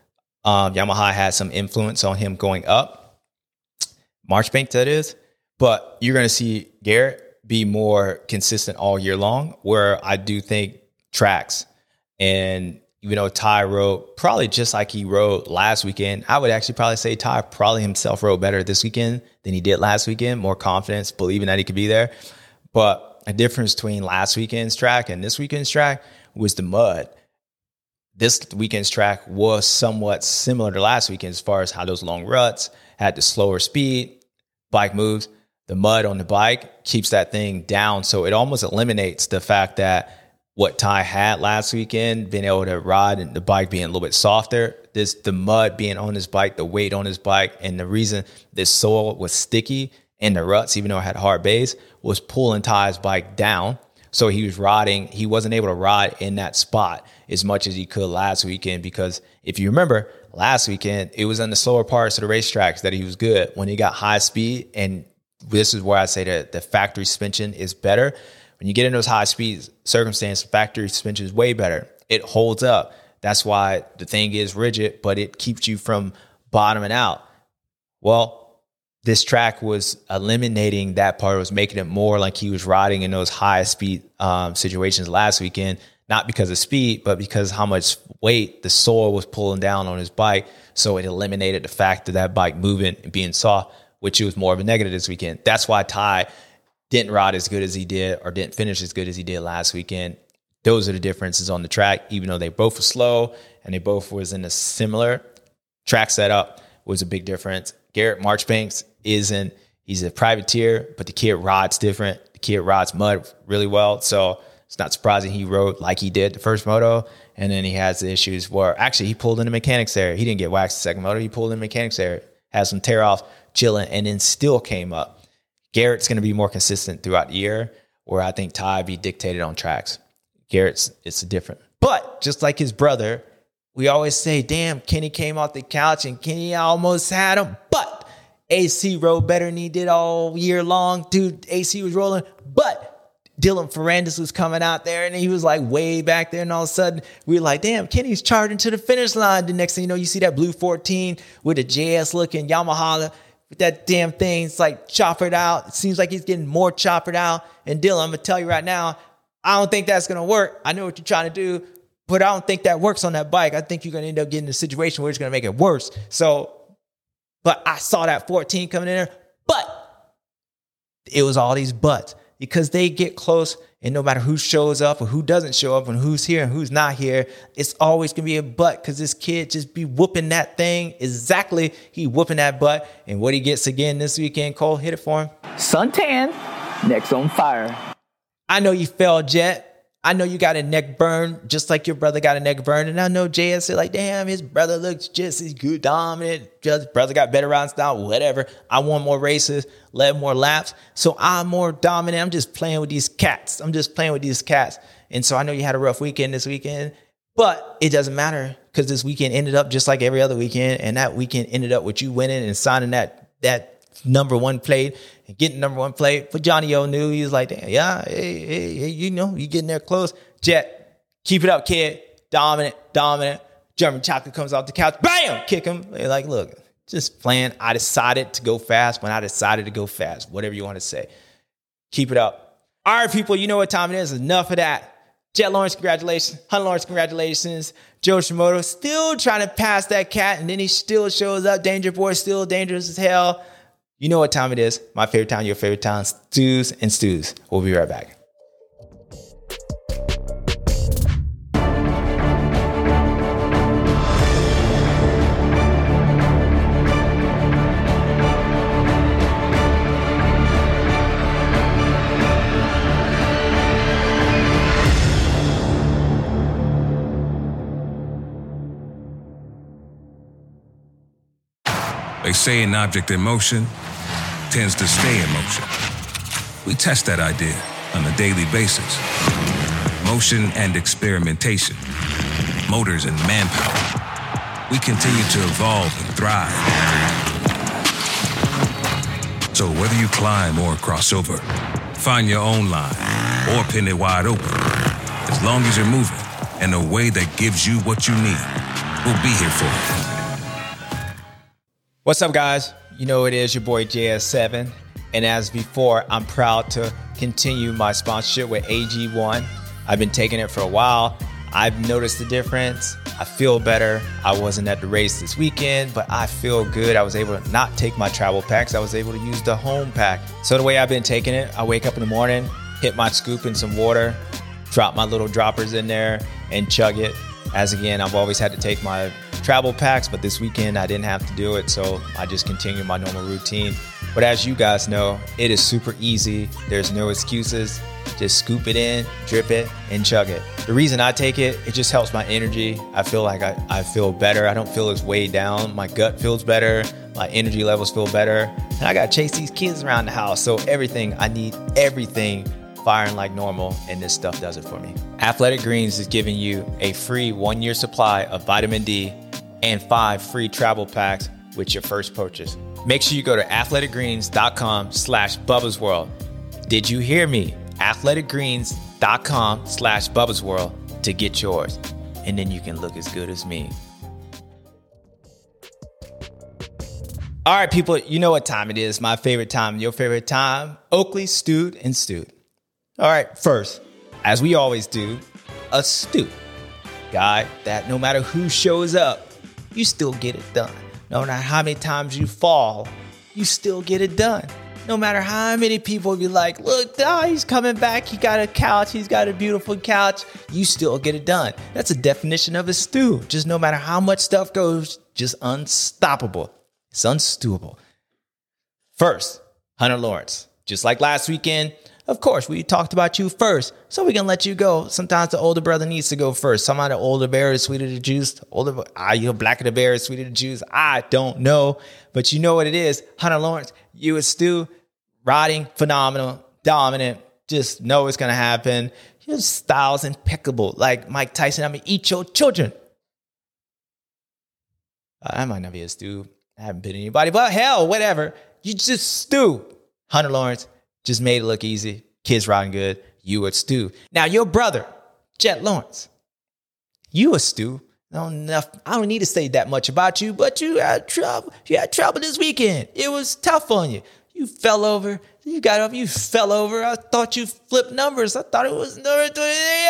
Yamaha has some influence on him going up. Marchbank, that is. But you're going to see Garrett be more consistent all year long, where I do think tracks, and even though Ty rode probably just like he rode last weekend, I would actually probably say Ty probably himself rode better this weekend than he did last weekend. More confidence, believing that he could be there. But a difference between last weekend's track and this weekend's track was the mud. This weekend's track was somewhat similar to last weekend as far as how those long ruts had the slower speed, bike moves. The mud on the bike keeps that thing down. So it almost eliminates the fact that what Ty had last weekend, being able to ride and the bike being a little bit softer, the mud being on his bike, the weight on his bike, and the reason this soil was sticky in the ruts, even though it had hard base, was pulling Ty's bike down. So he wasn't able to ride in that spot as much as he could last weekend, because if you remember, last weekend, it was in the slower parts of the racetracks that he was good. When he got high speed, and this is where I say that the factory suspension is better. When you get in those high speed circumstances, factory suspension is way better. It holds up. That's why the thing is rigid, but it keeps you from bottoming out. Well, this track was eliminating that part. It was making it more like he was riding in those high speed situations last weekend, not because of speed, but because how much weight the soil was pulling down on his bike. So it eliminated the fact of that bike moving and being soft, which was more of a negative this weekend. That's why Ty didn't ride as good as he did, or didn't finish as good as he did last weekend. Those are the differences on the track, even though they both were slow and they both was in a similar track setup, was a big difference. Garrett Marchbanks he's a privateer, but the kid rides different. The kid rides mud really well. So it's not surprising he rode like he did the first moto. And then he has the issues where actually he pulled in the mechanics area. He didn't get waxed the second moto. He pulled in the mechanics area, had some tear offs, chilling, and then still came up. Garrett's going to be more consistent throughout the year, where I think Ty be dictated on tracks. It's different. But just like his brother, we always say, damn, Kenny came off the couch and Kenny almost had him. But AC rode better than he did all year long. Dude, AC was rolling. But Dylan Ferrandis was coming out there and he was like way back there. And all of a sudden we were like, damn, Kenny's charging to the finish line. The next thing you know, you see that blue 14 with a JS looking Yamaha with that damn thing. It's like choppered out. It seems like he's getting more choppered out. And Dylan, I'm going to tell you right now, I don't think that's going to work. I know what you're trying to do, but I don't think that works on that bike. I think you're going to end up getting in a situation where it's going to make it worse. But I saw that 14 coming in there, but it was all these buts, because they get close, and no matter who shows up or who doesn't show up and who's here and who's not here, it's always going to be a butt, because this kid just be whooping that thing. Exactly. He whooping that butt. And what he gets again this weekend, Cole, hit it for him. Suntan, next on fire. I know you fell, Jet. I know you got a neck burn, just like your brother got a neck burn. And I know JS said, like, damn, his brother looks just as good, dominant. His brother got better riding style, whatever. I won more races, led more laps. So I'm more dominant. I'm just playing with these cats. And so I know you had a rough weekend this weekend, but it doesn't matter, because this weekend ended up just like every other weekend. And that weekend ended up with you winning and signing that number one plate and getting number one plate. But Johnny O knew. He was like, damn, yeah, hey, you know, you getting there close. Jet, keep it up, kid. Dominant. German chocolate comes off the couch. Bam! Kick him. They're like, look, just playing. I decided to go fast when I decided to go fast. Whatever you want to say. Keep it up. All right, people, you know what time it is. Enough of that. Jet Lawrence, congratulations. Hunter Lawrence, congratulations. Joe Shimoda still trying to pass that cat, and then he still shows up. Danger Boy still dangerous as hell. You know what time it is. My favorite time, your favorite time. Stews and Stews. We'll be right back. say an object in motion tends to stay in motion. We test that idea on a daily basis. Motion and experimentation. Motors and manpower. We continue to evolve and thrive. So whether you climb or cross over, find your own line or pin it wide open, as long as you're moving in a way that gives you what you need, we'll be here for you. What's up, guys? You know it is your boy JS7. And as before, I'm proud to continue my sponsorship with AG1. I've been taking it for a while. I've noticed the difference. I feel better. I wasn't at the race this weekend, but I feel good. I was able to not take my travel packs. I was able to use the home pack. So the way I've been taking it, I wake up in the morning, hit my scoop in some water, drop my little droppers in there and chug it. As again, I've always had to take my travel packs, but this weekend I didn't have to do it. So I just continue my normal routine. But as you guys know, it is super easy. There's no excuses. Just scoop it in, drip it, and chug it. The reason I take it, it just helps my energy. I feel like I feel better. I don't feel as weighed down. My gut feels better. My energy levels feel better. And I got to chase these kids around the house. So I need everything firing like normal, and this stuff does it for me. Athletic Greens is giving you a free 1-year supply of vitamin D and 5 free travel packs with your first purchase. Make sure you go to athleticgreens.com/BubbaSWorld. Did you hear me? athleticgreens.com/BubbaSWorld to get yours. And then you can look as good as me. All right, people, you know what time it is. My favorite time, your favorite time. Oakley Stewed and Stewed. All right, first, as we always do, a stew. Guy that no matter who shows up, you still get it done. No matter how many times you fall, you still get it done. No matter how many people be like, look, he's coming back. He got a couch. He's got a beautiful couch. You still get it done. That's a definition of a stew. Just no matter how much stuff goes, just unstoppable. It's unstewable. First, Hunter Lawrence. Just like last weekend, of course, we talked about you first, so we can let you go. Sometimes the older brother needs to go first. Somehow the older bear is sweeter the juice. You're blacker the bear is sweeter the juice. I don't know, but you know what it is. Hunter Lawrence, you and Stu, riding phenomenal, dominant. Just know it's going to happen. Your style's impeccable. Like Mike Tyson, I'm going to eat your children. I might not be a Stu. I haven't been anybody, but hell, whatever. You just Stu. Hunter Lawrence just made it look easy. Kids riding good. You a Stu. Now, your brother, Jet Lawrence, you a Stu. I don't need to say that much about you, but you had trouble. You had trouble this weekend. It was tough on you. You fell over. You got up. You fell over. I thought you flipped numbers. I thought it was number 3.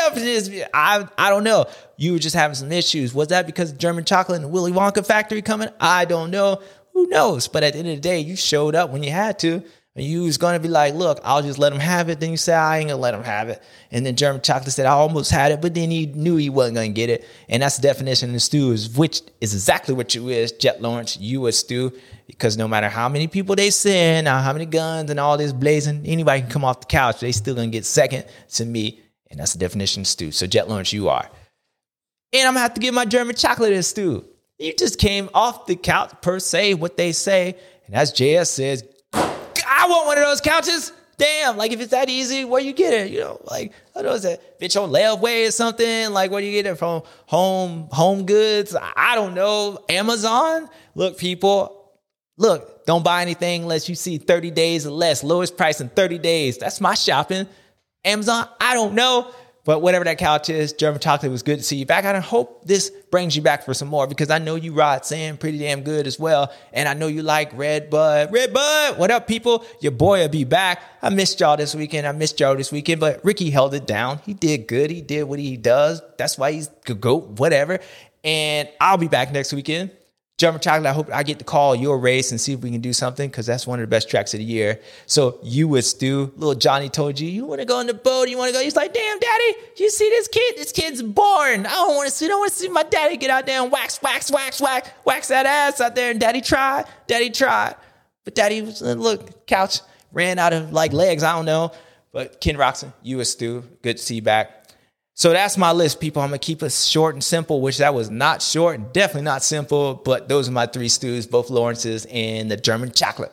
I don't know. You were just having some issues. Was that because of German chocolate and the Willy Wonka factory coming? I don't know. Who knows? But at the end of the day, you showed up when you had to. And you was going to be like, look, I'll just let him have it. Then you say, I ain't going to let him have it. And then German chocolate said, I almost had it, but then he knew he wasn't going to get it. And that's the definition of the stew, which is exactly what you is, Jet Lawrence. You a stew. Because no matter how many people they send, how many guns and all this blazing, anybody can come off the couch. They still going to get second to me. And that's the definition of stew. So Jet Lawrence, you are. And I'm going to have to give my German chocolate a stew. You just came off the couch per se, what they say. And as JS says, I want one of those couches. Damn, like if it's that easy, where you get it? You know, like, I don't know, is that bitch on layaway or something? Like, where do you get it from? Home Goods? I don't know. Amazon? Look, people, don't buy anything unless you see 30 days or less. Lowest price in 30 days. That's my shopping. Amazon? I don't know. But whatever that couch is, German chocolate, was good to see you back. I hope this brings you back for some more because I know you ride Sam pretty damn good as well. And I know you like Red Bud. Red Bud, what up, people? Your boy will be back. I missed y'all this weekend. But Ricky held it down. He did good. He did what he does. That's why he's the GOAT, whatever. And I'll be back next weekend. German chocolate, I hope I get to call your race and see if we can do something because that's one of the best tracks of the year. So you would Stu, little Johnny told you want to go on the boat, you want to go. He's like, damn, daddy, you see this kid? This kid's born. I don't want to see my daddy get out there and wax that ass out there. And daddy tried. But daddy was, look, couch ran out of like legs. I don't know. But Ken Roxon, you would Stu. Good to see you back. So that's my list, people. I'm going to keep it short and simple, which that was not short and definitely not simple. But those are my 3 stews, both Lawrence's and the German chocolate.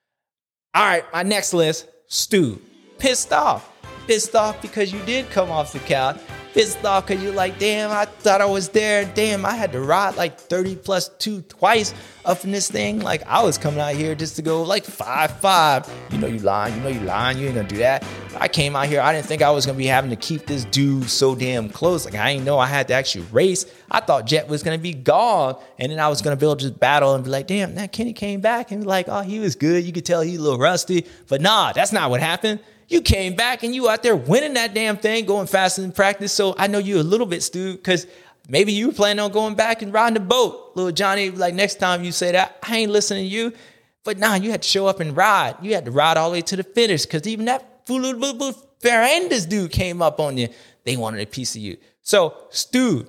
All right, my next list, stew. Pissed off. Pissed off because you did come off the couch. Pissed off because you're like, damn, I thought I was there. Damn, I had to ride like 30 plus 2 twice up in this thing. Like, I was coming out here just to go like 5-5. You know you lying. You ain't gonna do that. I came out here. I didn't think I was gonna be having to keep this dude so damn close. Like, I didn't know I had to actually race. I thought Jet was gonna be gone. And then I was gonna be able to just battle and be like, damn, that Kenny came back and be like, oh, he was good. You could tell he's a little rusty. But nah, that's not what happened. You came back and you out there winning that damn thing, going faster than practice. So I know you a little bit, Stu, because maybe you were planning on going back and riding the boat. Little Johnny, like, next time you say that, I ain't listening to you. But nah, you had to show up and ride. You had to ride all the way to the finish because even that Ferrandes dude came up on you. They wanted a piece of you. So, Stu,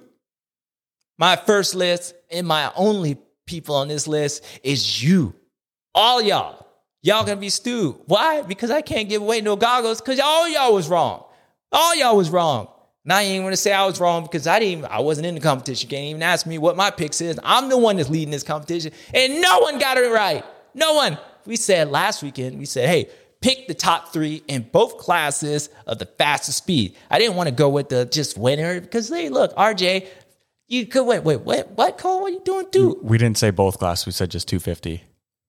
my first list and my only people on this list is you. All y'all. Y'all gonna be Stu. Why? Because I can't give away no goggles because all y'all was wrong. All y'all was wrong. Now I ain't gonna say I was wrong because I wasn't in the competition. You can't even ask me what my picks is. I'm the one that's leading this competition. And no one got it right. No one. We said last weekend, we said, hey, pick the top 3 in both classes of the fastest speed. I didn't want to go with the just winner because, hey, look, RJ, you could wait, what, Cole? What are you doing, dude? We didn't say both classes. We said just 250.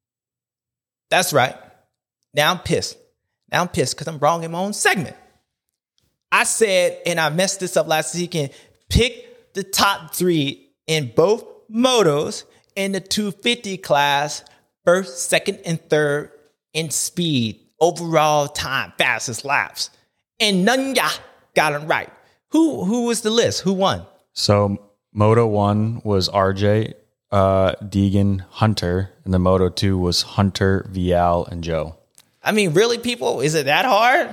That's right. Now I'm pissed. Because I'm wrong in my own segment. I said, and I messed this up last weekend, pick the top 3 in both motos in the 250 class, first, second, and third in speed, overall time, fastest laps. And none of y'all got them right. Who was the list? Who won? So Moto 1 was RJ, Deegan, Hunter, and the Moto 2 was Hunter, Vial, and Joe. I mean, really, people? Is it that hard?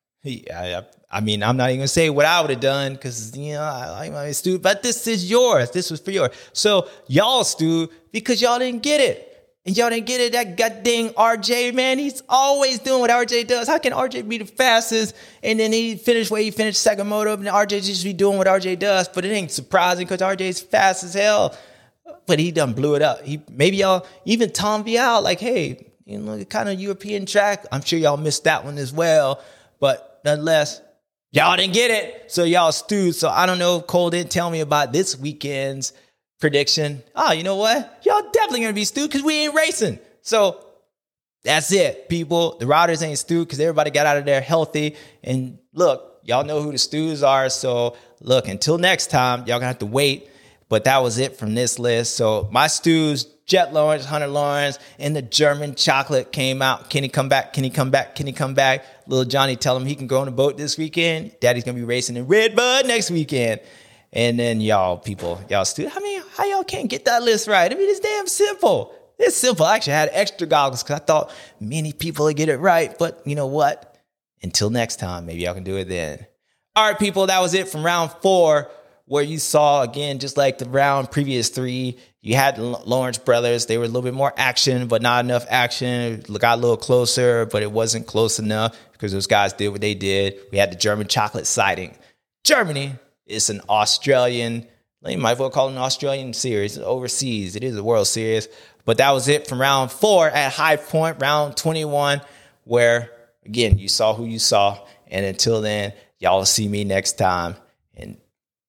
I mean, I'm not even going to say what I would have done because, you know, I'm Stu, but this is yours. This was for yours. So y'all, Stu, because y'all didn't get it. And y'all didn't get it, that goddamn RJ, man, he's always doing what RJ does. How can RJ be the fastest and then he finished where he finished second moto and RJ just be doing what RJ does? But it ain't surprising because RJ's fast as hell. But he done blew it up. Maybe y'all, even Tom Vial, like, hey, you know, kind of European track. I'm sure y'all missed that one as well. But nonetheless, y'all didn't get it. So y'all stewed. So I don't know if Cole didn't tell me about this weekend's prediction. Oh, you know what? Y'all definitely going to be stewed because we ain't racing. So that's it, people. The riders ain't stewed because everybody got out of there healthy. And look, y'all know who the stews are. So look, until next time, y'all going to have to wait. But that was it from this list. So my stews, Jet Lawrence, Hunter Lawrence, and the German chocolate came out. Can he come back? Can he come back? Can he come back? Little Johnny tell him he can go on a boat this weekend. Daddy's going to be racing in Redbud next weekend. And then y'all people, y'all stew. I mean, how y'all can't get that list right? I mean, it's damn simple. It's simple. I actually had extra goggles because I thought many people would get it right. But you know what? Until next time, maybe y'all can do it then. All right, people, that was it from round 4. Where you saw, again, just like the round previous 3, you had the Lawrence brothers. They were a little bit more action, but not enough action. It got a little closer, but it wasn't close enough because those guys did what they did. We had the German chocolate sighting. Germany is an Australian, you might as well call it an Australian series. Overseas, it is a World Series. But that was it from round 4 at High Point, round 21, where, again, you saw who you saw. And until then, y'all will see me next time. And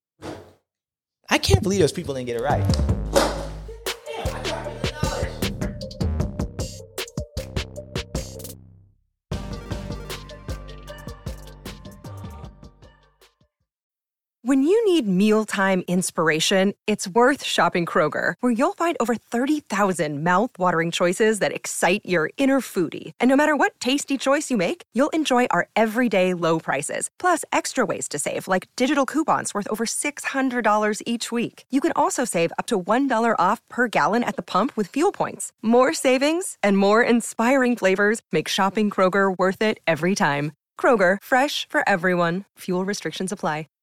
I can't believe those people didn't get it right. When you need mealtime inspiration, it's worth shopping Kroger, where you'll find over 30,000 mouth-watering choices that excite your inner foodie. And no matter what tasty choice you make, you'll enjoy our everyday low prices, plus extra ways to save, like digital coupons worth over $600 each week. You can also save up to $1 off per gallon at the pump with fuel points. More savings and more inspiring flavors make shopping Kroger worth it every time. Kroger, fresh for everyone. Fuel restrictions apply.